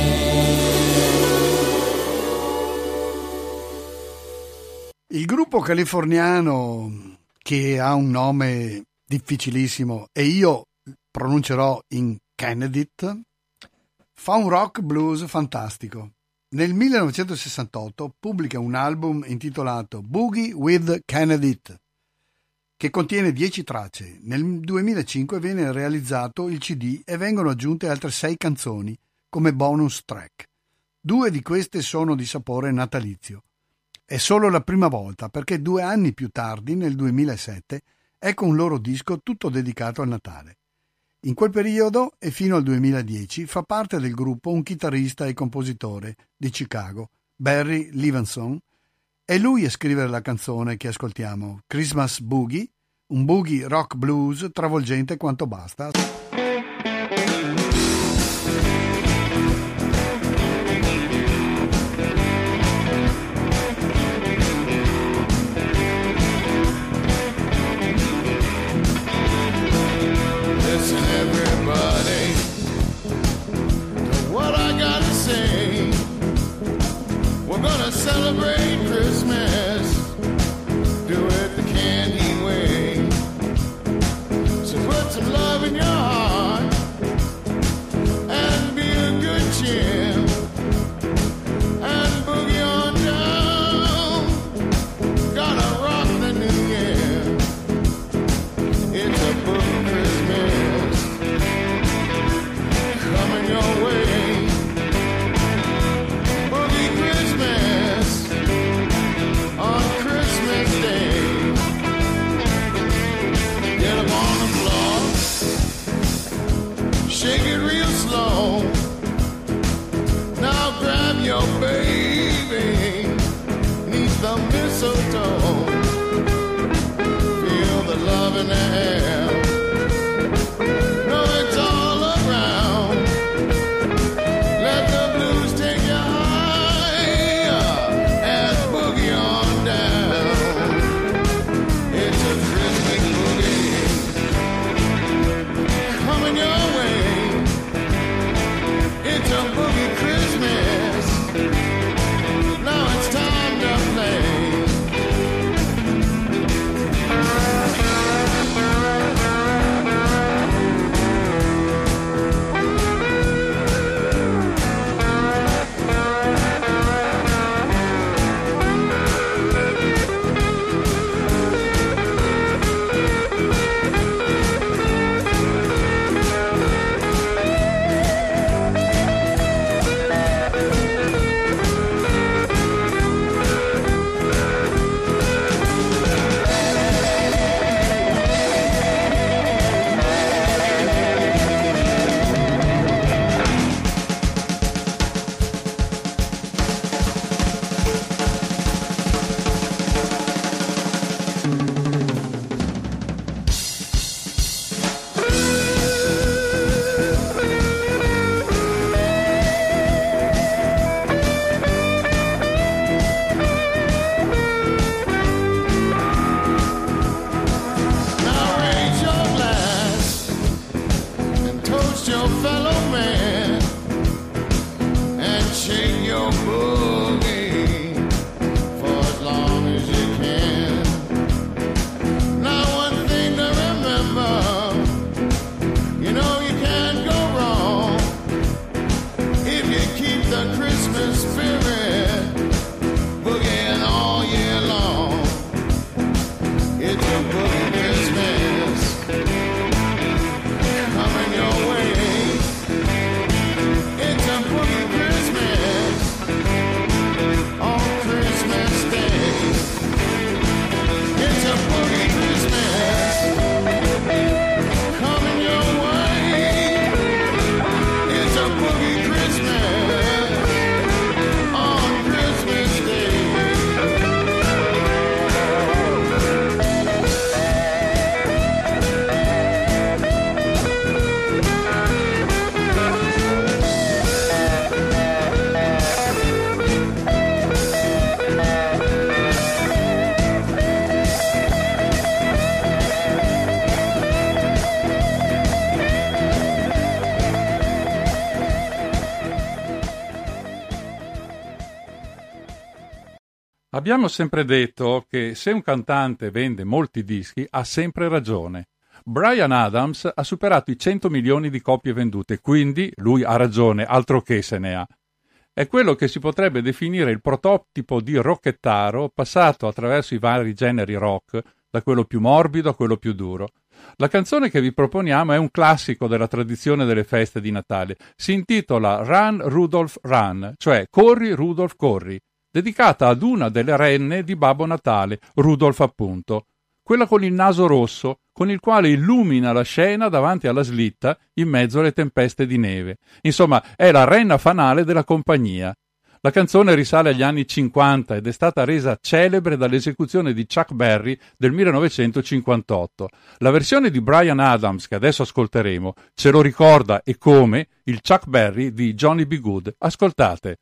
Il gruppo californiano, che ha un nome difficilissimo e io pronuncerò in Kennedy, fa un rock blues fantastico. Nel millenovecentosessantotto pubblica un album intitolato Boogie with Kennedy, che contiene dieci tracce. Nel duemilacinque viene realizzato il C D e vengono aggiunte altre sei canzoni come bonus track. Due di queste sono di sapore natalizio. È solo la prima volta, perché due anni più tardi, nel duemilasette, ecco un loro disco tutto dedicato al Natale. In quel periodo e fino al duemiladieci fa parte del gruppo un chitarrista e compositore di Chicago, Barry Levinson. È lui a scrivere la canzone che ascoltiamo, Christmas Boogie, un boogie rock blues travolgente quanto basta. Listen, everybody, to what I gotta say. We're gonna celebrate Christmas, do it the candy way. So put some love in your heart and be a good cheer, and boogie on down. Gonna rock the new year. It's a boogie Christmas coming your way. Boogie Christmas on Christmas Day. Get up on the floor, shake it real slow. Now grab your baby, neath the mistletoe. Feel the love in the air. Know it's all around. Let the blues take you higher and boogie on down. It's a Christmas boogie coming your way. It's a boogie Christmas. Now it's time to play. Abbiamo sempre detto che se un cantante vende molti dischi ha sempre ragione. Bryan Adams ha superato i cento milioni di copie vendute, quindi lui ha ragione, altro che se ne ha. È quello che si potrebbe definire il prototipo di rockettaro passato attraverso i vari generi rock, da quello più morbido a quello più duro. La canzone che vi proponiamo è un classico della tradizione delle feste di Natale. Si intitola Run Rudolph Run, cioè Corri Rudolph Corri, dedicata ad una delle renne di Babbo Natale, Rudolph appunto, quella con il naso rosso, con il quale illumina la scena davanti alla slitta in mezzo alle tempeste di neve. Insomma, è la renna fanale della compagnia. La canzone risale agli anni cinquanta ed è stata resa celebre dall'esecuzione di Chuck Berry del millenovecentocinquantotto. La versione di Bryan Adams, che adesso ascolteremo, ce lo ricorda e come il Chuck Berry di Johnny B. Good. Ascoltate.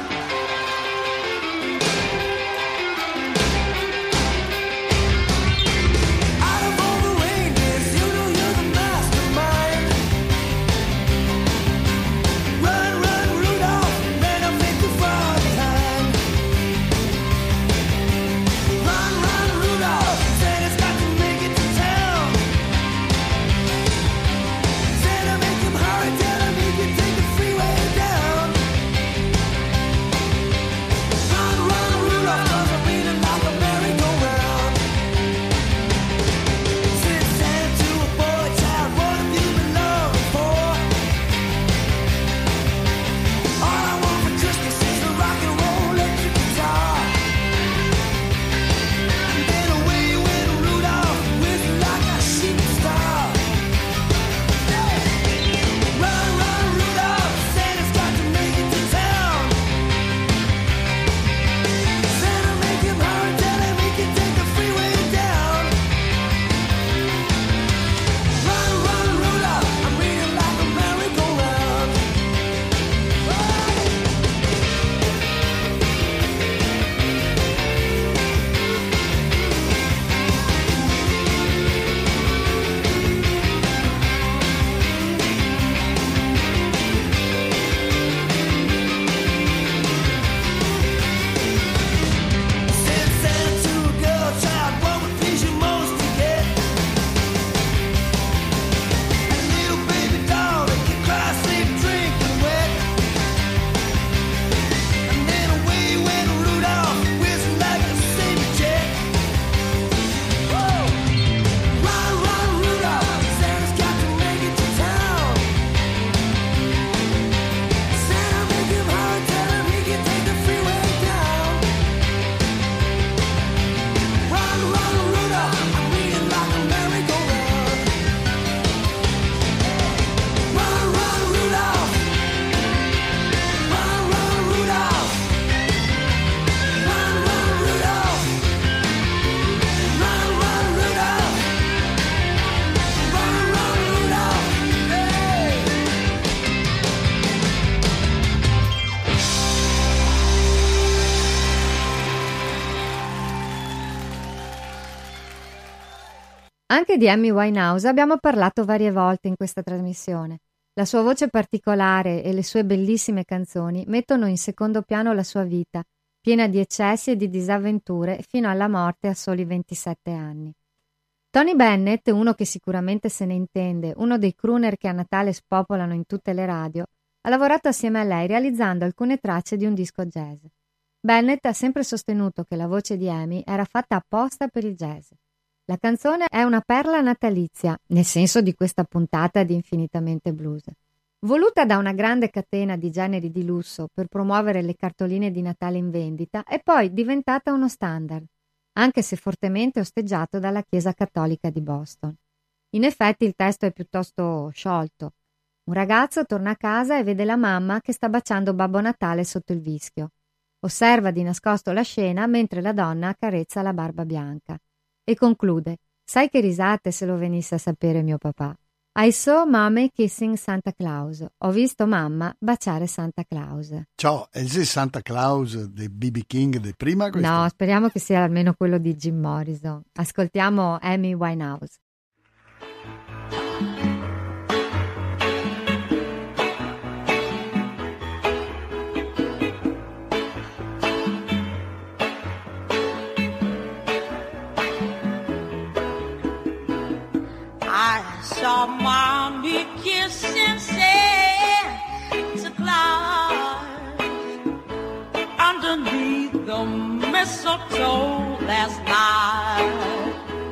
Anche di Amy Winehouse abbiamo parlato varie volte in questa trasmissione. La sua voce particolare e le sue bellissime canzoni mettono in secondo piano la sua vita, piena di eccessi e di disavventure, fino alla morte a soli ventisette anni. Tony Bennett, uno che sicuramente se ne intende, uno dei crooner che a Natale spopolano in tutte le radio, ha lavorato assieme a lei realizzando alcune tracce di un disco jazz. Bennett ha sempre sostenuto che la voce di Amy era fatta apposta per il jazz. La canzone è una perla natalizia, nel senso di questa puntata di Infinitamente Blues. Voluta da una grande catena di generi di lusso per promuovere le cartoline di Natale in vendita, è poi diventata uno standard, anche se fortemente osteggiato dalla Chiesa Cattolica di Boston. In effetti il testo è piuttosto sciolto. Un ragazzo torna a casa e vede la mamma che sta baciando Babbo Natale sotto il vischio. Osserva di nascosto la scena mentre la donna accarezza la barba bianca. E conclude: sai che risate se lo venisse a sapere mio papà. I saw mommy kissing Santa Claus. Ho visto mamma baciare Santa Claus. Ciao, è il Santa Claus dei B B King di prima? Questo? No, speriamo che sia almeno quello di Jim Morrison. Ascoltiamo Amy Winehouse. saw Mommy kissing Santa Claus underneath the mistletoe last night.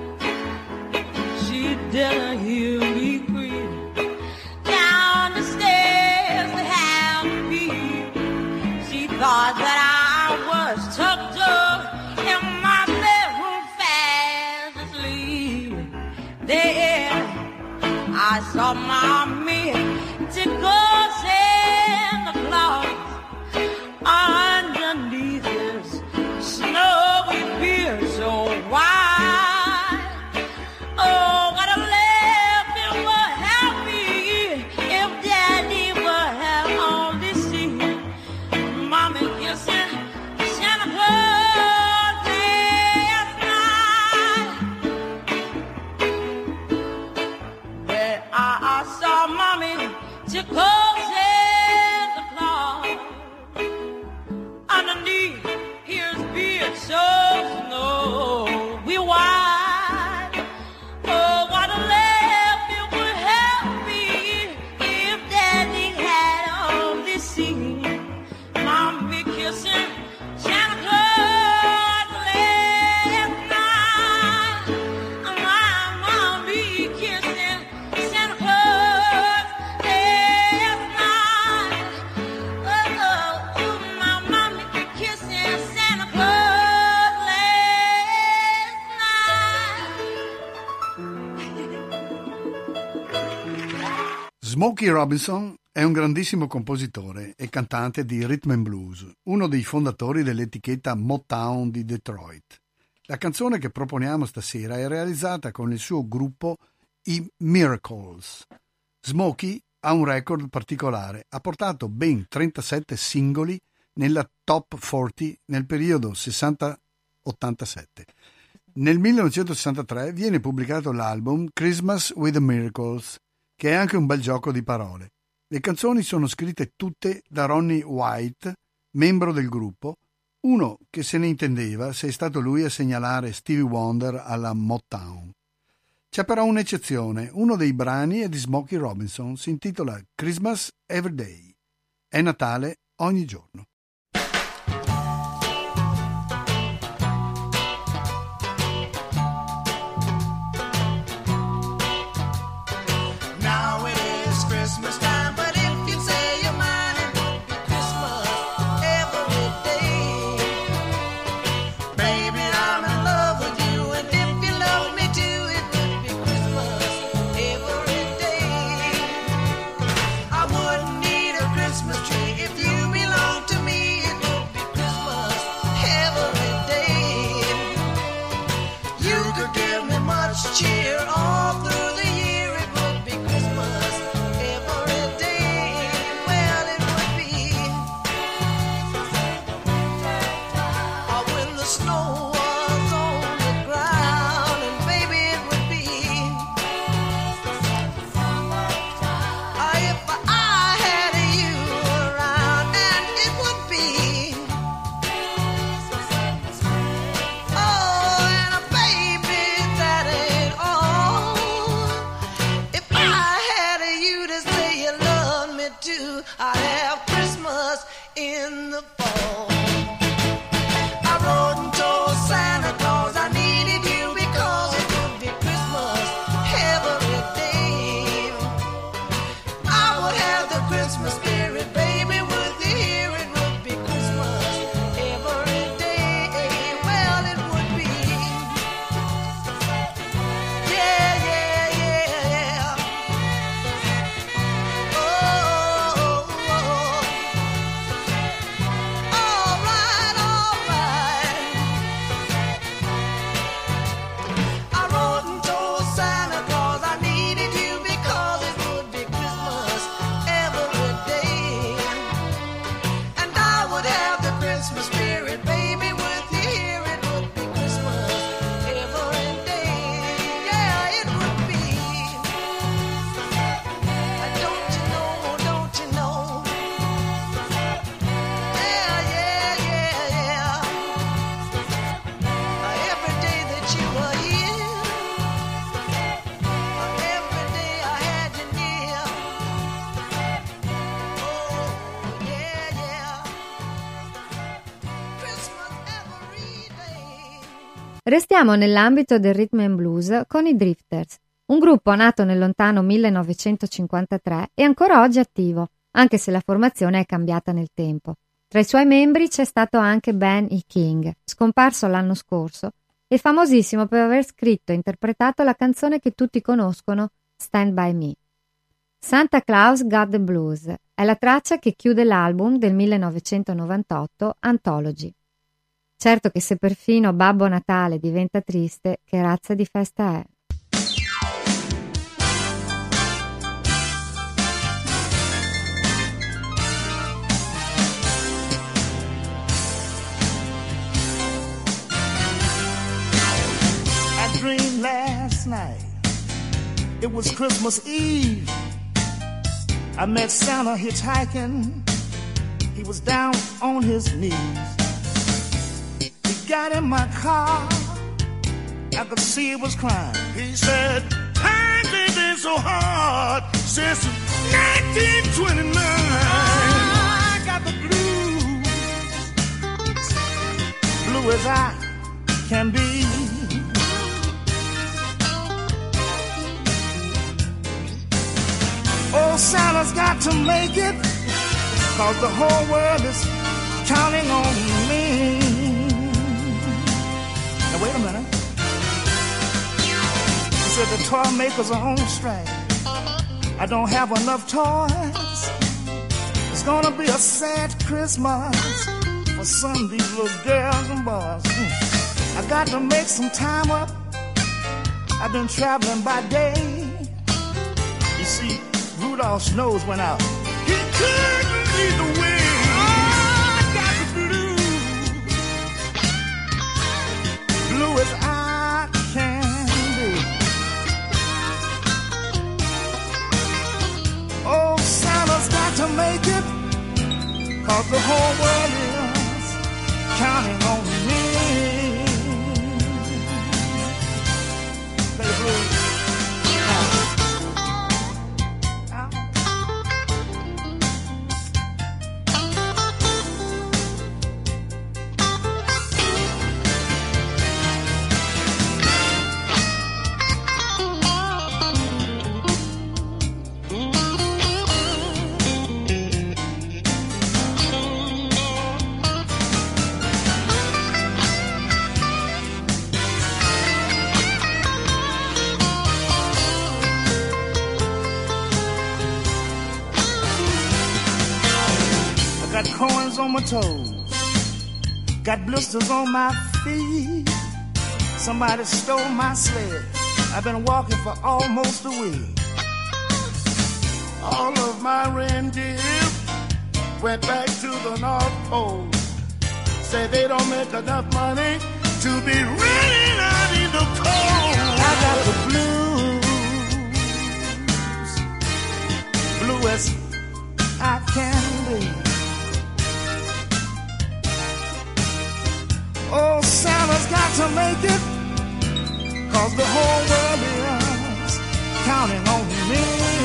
She didn't hear me creep down the stairs to have me. She thought that I was tucked up in my bedroom fast asleep. There I saw Mommy tickle Santa Claus underneath his snowy beard so wide. Oh, what a laugh it would have me if Daddy would have only seen Mommy kissing Santa Claus last night. Where I, I saw Mommy tickle Santa Claus underneath his beard so snowy wide. Oh, what a laugh it would have me if Daddy had only seen Mommy kissing Santa Claus last night. My Mommy kissing Santa Claus last night. Oh, oh, oh, my Mommy kissing Santa Claus last night. Smokey Robinson è un grandissimo compositore e cantante di rhythm and blues, uno dei fondatori dell'etichetta Motown di Detroit. La canzone che proponiamo stasera è realizzata con il suo gruppo i Miracles. Smokey ha un record particolare, ha portato ben trentasette singoli nella top quaranta nel periodo sessanta ottantasette. Nel millenovecentosessantatré viene pubblicato l'album Christmas with the Miracles, che è anche un bel gioco di parole. Le canzoni sono scritte tutte da Ronnie White, membro del gruppo, uno che se ne intendeva se è stato lui a segnalare Stevie Wonder alla Motown. C'è però un'eccezione, uno dei brani è di Smokey Robinson, si intitola Christmas Every Day. È Natale ogni giorno. Now it is Christmas time, but if you say you're mine, it would be Christmas every day. Baby, I'm in love with you, and if you love me too, it would be Christmas every day. I wouldn't need a Christmas tree if you belonged to me. It would be Christmas every day. You could give me much cheer all through the year. It would be Christmas every day. Well, it would be. Or when the snow was on the ground, and baby, it would be. Or if I had you around, and it would be. Oh, and a baby, that ain't all. If I had you to say you love me too, I'd have Christmas in the fall. I wrote and told Restiamo nell'ambito del rhythm and blues con i Drifters, un gruppo nato nel lontano millenovecentocinquantatré e ancora oggi attivo, anche se la formazione è cambiata nel tempo. Tra i suoi membri c'è stato anche Ben E. King, scomparso l'anno scorso e famosissimo per aver scritto e interpretato la canzone che tutti conoscono, Stand By Me. Santa Claus Got the Blues è la traccia che chiude l'album del millenovecentonovantotto Anthology. Certo che se perfino Babbo Natale diventa triste, che razza di festa è? I dreamed last night, it was Christmas Eve. I met Santa hitchhiking, he was down on his knees. He got in my car, I could see he was crying. He said, times ain't been so hard since nineteen twenty-nine. I got the blues, blue as I can be. Oh, Santa's got to make it, 'cause the whole world is counting on me. Now wait a minute. He said the toy makers are on strike. I don't have enough toys. It's gonna be a sad Christmas for some of these little girls and boys. I got to make some time up. I've been traveling by day. You see, Rudolph's nose went out. He couldn't lead the way. Oh, I got the blues, blue as I can be. Oh, Santa's got to make it, 'cause the whole world is counting on me. Play the blues. Got corns on my toes, got blisters on my feet. Somebody stole my sled. I've been walking for almost a week. All of my reindeer went back to the North Pole. Say they don't make enough money to be running out in the cold. I got the blues, blue as I can be. Oh, Santa's got to make it, 'cause the whole world is counting on me.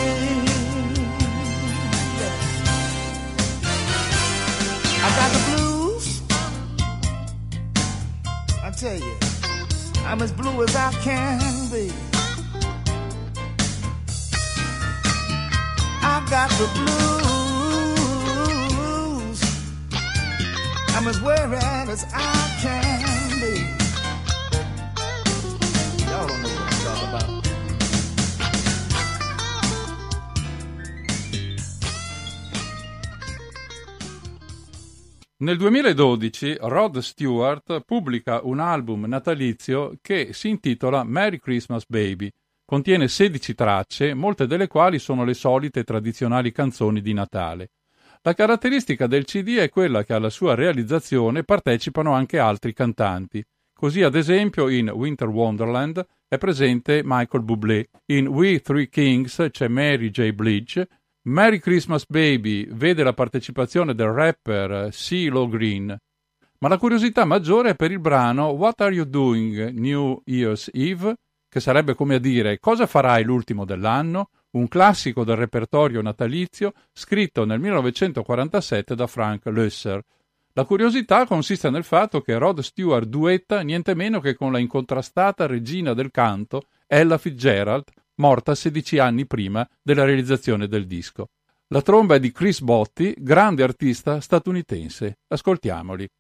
Yeah. I got the blues, I tell you, I'm as blue as I can be. I got the blues, I'm as worried as I can be. Y'all don't know what I'm talking about. Nel duemiladodici Rod Stewart pubblica un album natalizio che si intitola Merry Christmas Baby. Contiene sedici tracce, molte delle quali sono le solite tradizionali canzoni di Natale. La caratteristica del C D è quella che alla sua realizzazione partecipano anche altri cantanti. Così, ad esempio, in Winter Wonderland è presente Michael Bublé, in We Three Kings c'è Mary J. Blige, Merry Christmas Baby vede la partecipazione del rapper CeeLo Green. Ma la curiosità maggiore è per il brano What Are You Doing New Year's Eve, che sarebbe come a dire cosa farai l'ultimo dell'anno, un classico del repertorio natalizio scritto nel millenovecentoquarantasette da Frank Loesser. La curiosità consiste nel fatto che Rod Stewart duetta niente meno che con la incontrastata regina del canto Ella Fitzgerald, morta sedici anni prima della realizzazione del disco. La tromba è di Chris Botti, grande artista statunitense. Ascoltiamoli.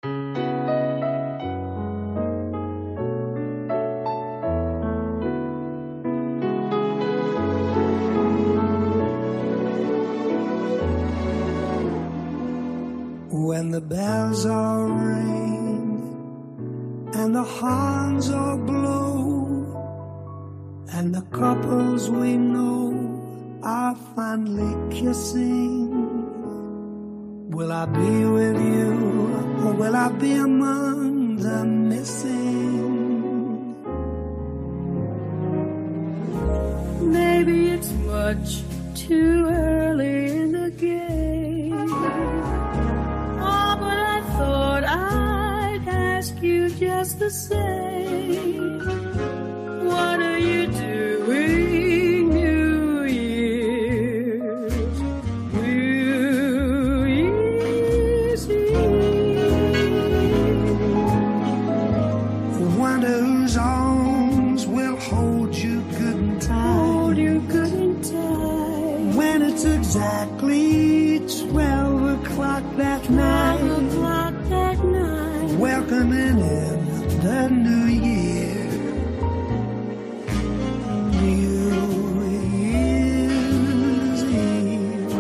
When the bells all ring and the horns all blow and the couples we know are finally kissing, will I be with you or will I be among the missing? Maybe it's much too early in the game. Oh, but I thought I'd ask you just the same. What are you doing New Year's? New Year's Eve. Wonder whose arms will hold you good and tight. Hold you good and tight. When it's exactly twelve o'clock that night. Twelve o'clock that night. Welcoming in the new year. New Year's Eve.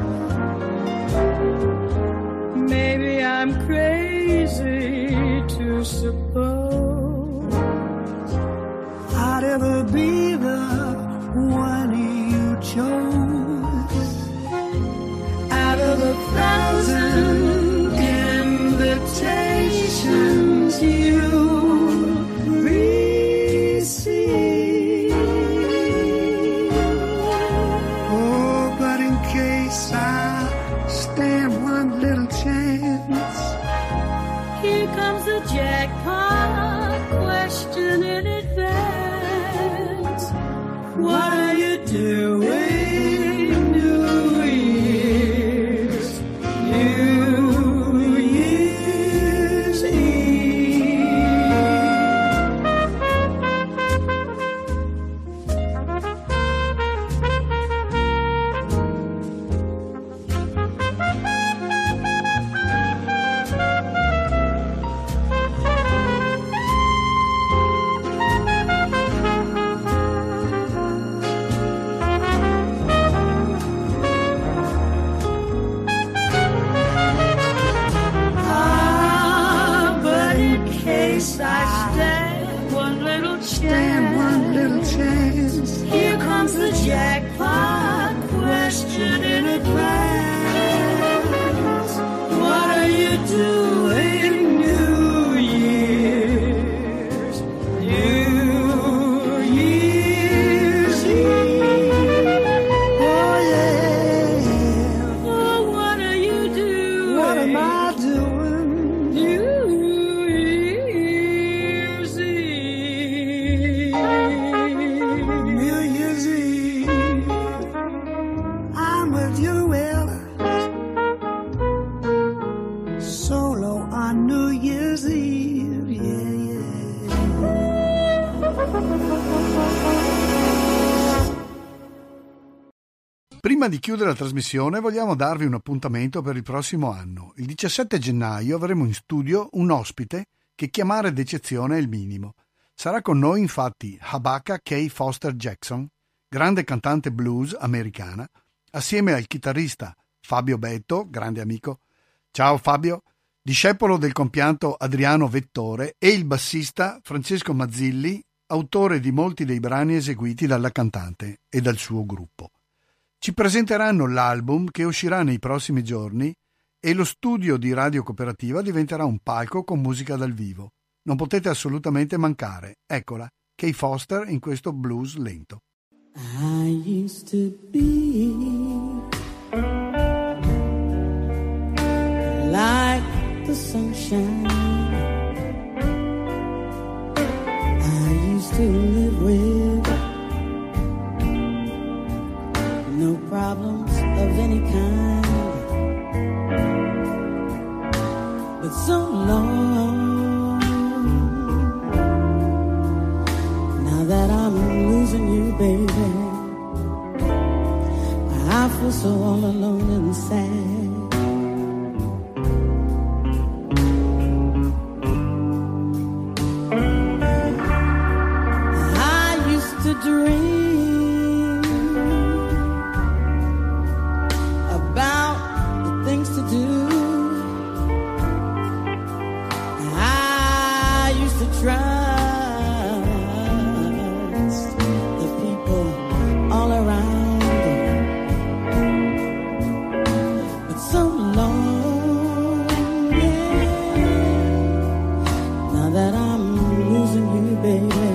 Maybe I'm crazy to suppose I'd ever be the one you chose. Out of a thousand invitations you receive. Oh, but in case I stand one little chance, here comes the jackpot question in advance. What are you doing New Year's? New Year's Eve. Ah, but in case I stand one little stand one little chance, chance. here comes the jackpot question in advance. What are you doing New Year's? New Year's Eve. Oh yeah. Oh, what are you doing? What am I doing? New Year's Eve. New Year's Eve. I'm with you, Ella. Solo on New Year's Eve. Yeah, yeah. Prima di chiudere la trasmissione vogliamo darvi un appuntamento per il prossimo anno. Il diciassette gennaio avremo in studio un ospite che chiamare d'eccezione è il minimo. Sarà con noi infatti Habaka K. Foster Jackson, grande cantante blues americana, assieme al chitarrista Fabio Betto, grande amico. Ciao Fabio, discepolo del compianto Adriano Vettore, e il bassista Francesco Mazzilli, autore di molti dei brani eseguiti dalla cantante e dal suo gruppo. Ci presenteranno l'album che uscirà nei prossimi giorni e lo studio di Radio Cooperativa diventerà un palco con musica dal vivo. Non potete assolutamente mancare. Eccola, Kay Foster in questo blues lento. I used to be like the sunshine. I used to live with no problems of any kind. dream about the things to do. I used to trust the people all around, but so long, yeah. Now that I'm losing you, baby,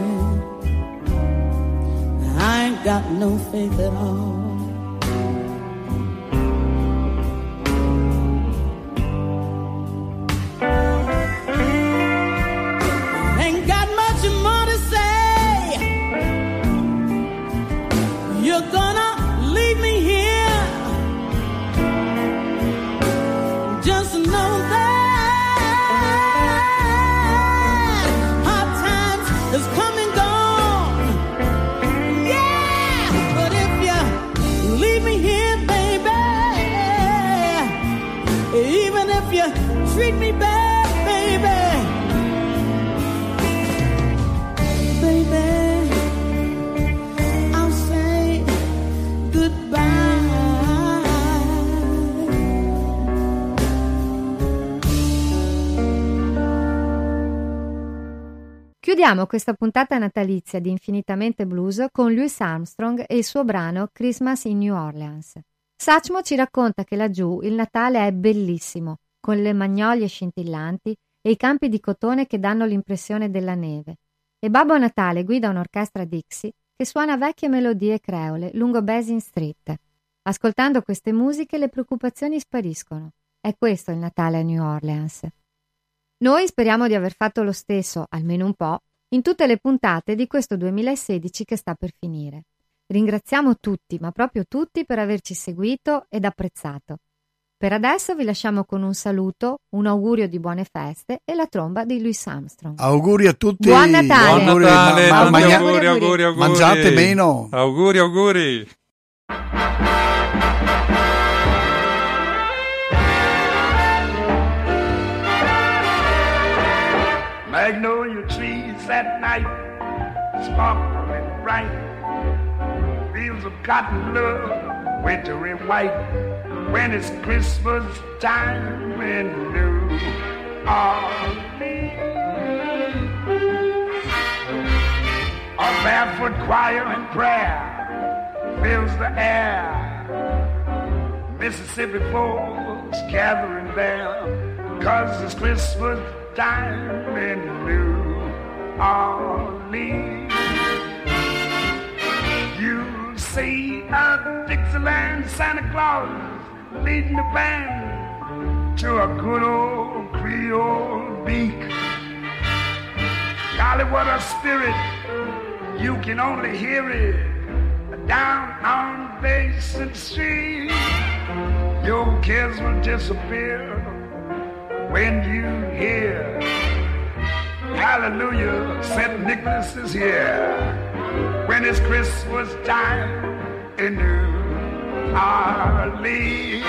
I ain't got no faith at all. Ain't got much more to say. You're gonna leave me here. Just know that hard times is come and gone. Yeah, but if you leave me here, baby, even if you treat me bad, baby, baby, I'll say goodbye. Chiudiamo questa puntata natalizia di Infinitamente Blues con Louis Armstrong e il suo brano Christmas in New Orleans. Satchmo ci racconta che laggiù il Natale è bellissimo, con le magnolie scintillanti e i campi di cotone che danno l'impressione della neve. E Babbo Natale guida un'orchestra Dixie che suona vecchie melodie creole lungo Basin Street. Ascoltando queste musiche le preoccupazioni spariscono. È questo il Natale a New Orleans. Noi speriamo di aver fatto lo stesso, almeno un po', in tutte le puntate di questo duemilasedici che sta per finire. Ringraziamo tutti, ma proprio tutti, per averci seguito ed apprezzato. Per adesso vi lasciamo con un saluto, un augurio di buone feste e la tromba di Louis Armstrong. Auguri a tutti. Buon Natale. Buon Natale, Ma- ma- tanti magna- auguri, auguri, auguri. Mangiate meno. Auguri, auguri. Magnolia trees at night, sparkling bright. Fields of cotton love, wintry white. When it's Christmas time in New Orleans, a barefoot choir and prayer fills the air. Mississippi folks gathering there, 'cause it's Christmas time in New Orleans. You see a Dixieland Santa Claus leading the band to a good old Creole beak. Golly, what a spirit, you can only hear it down on Basin Street. Your cares will disappear when you hear, hallelujah, Saint Nicholas is here. When it's Christmas time in New Orleans.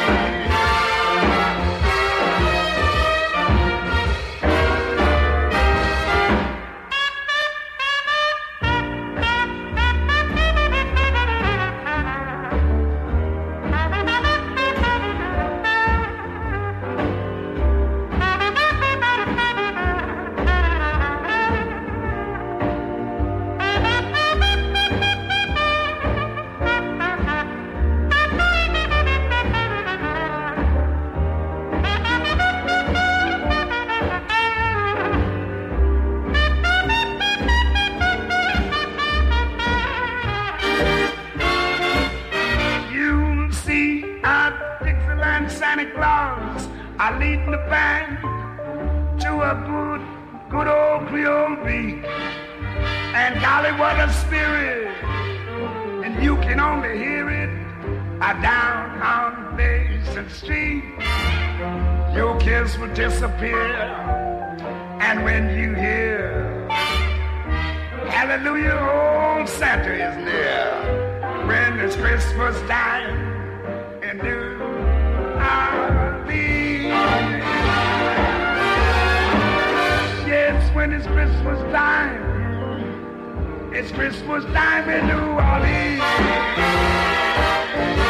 Santa Claus are leading the band to a good, good old Creole beat. And golly, what a spirit, and you can only hear it uh, down on Basin Street. Your kiss will disappear, and when you hear, hallelujah, old Santa is near. When it's Christmas time in New Yes, when it's Christmas time It's Christmas time in New Orleans.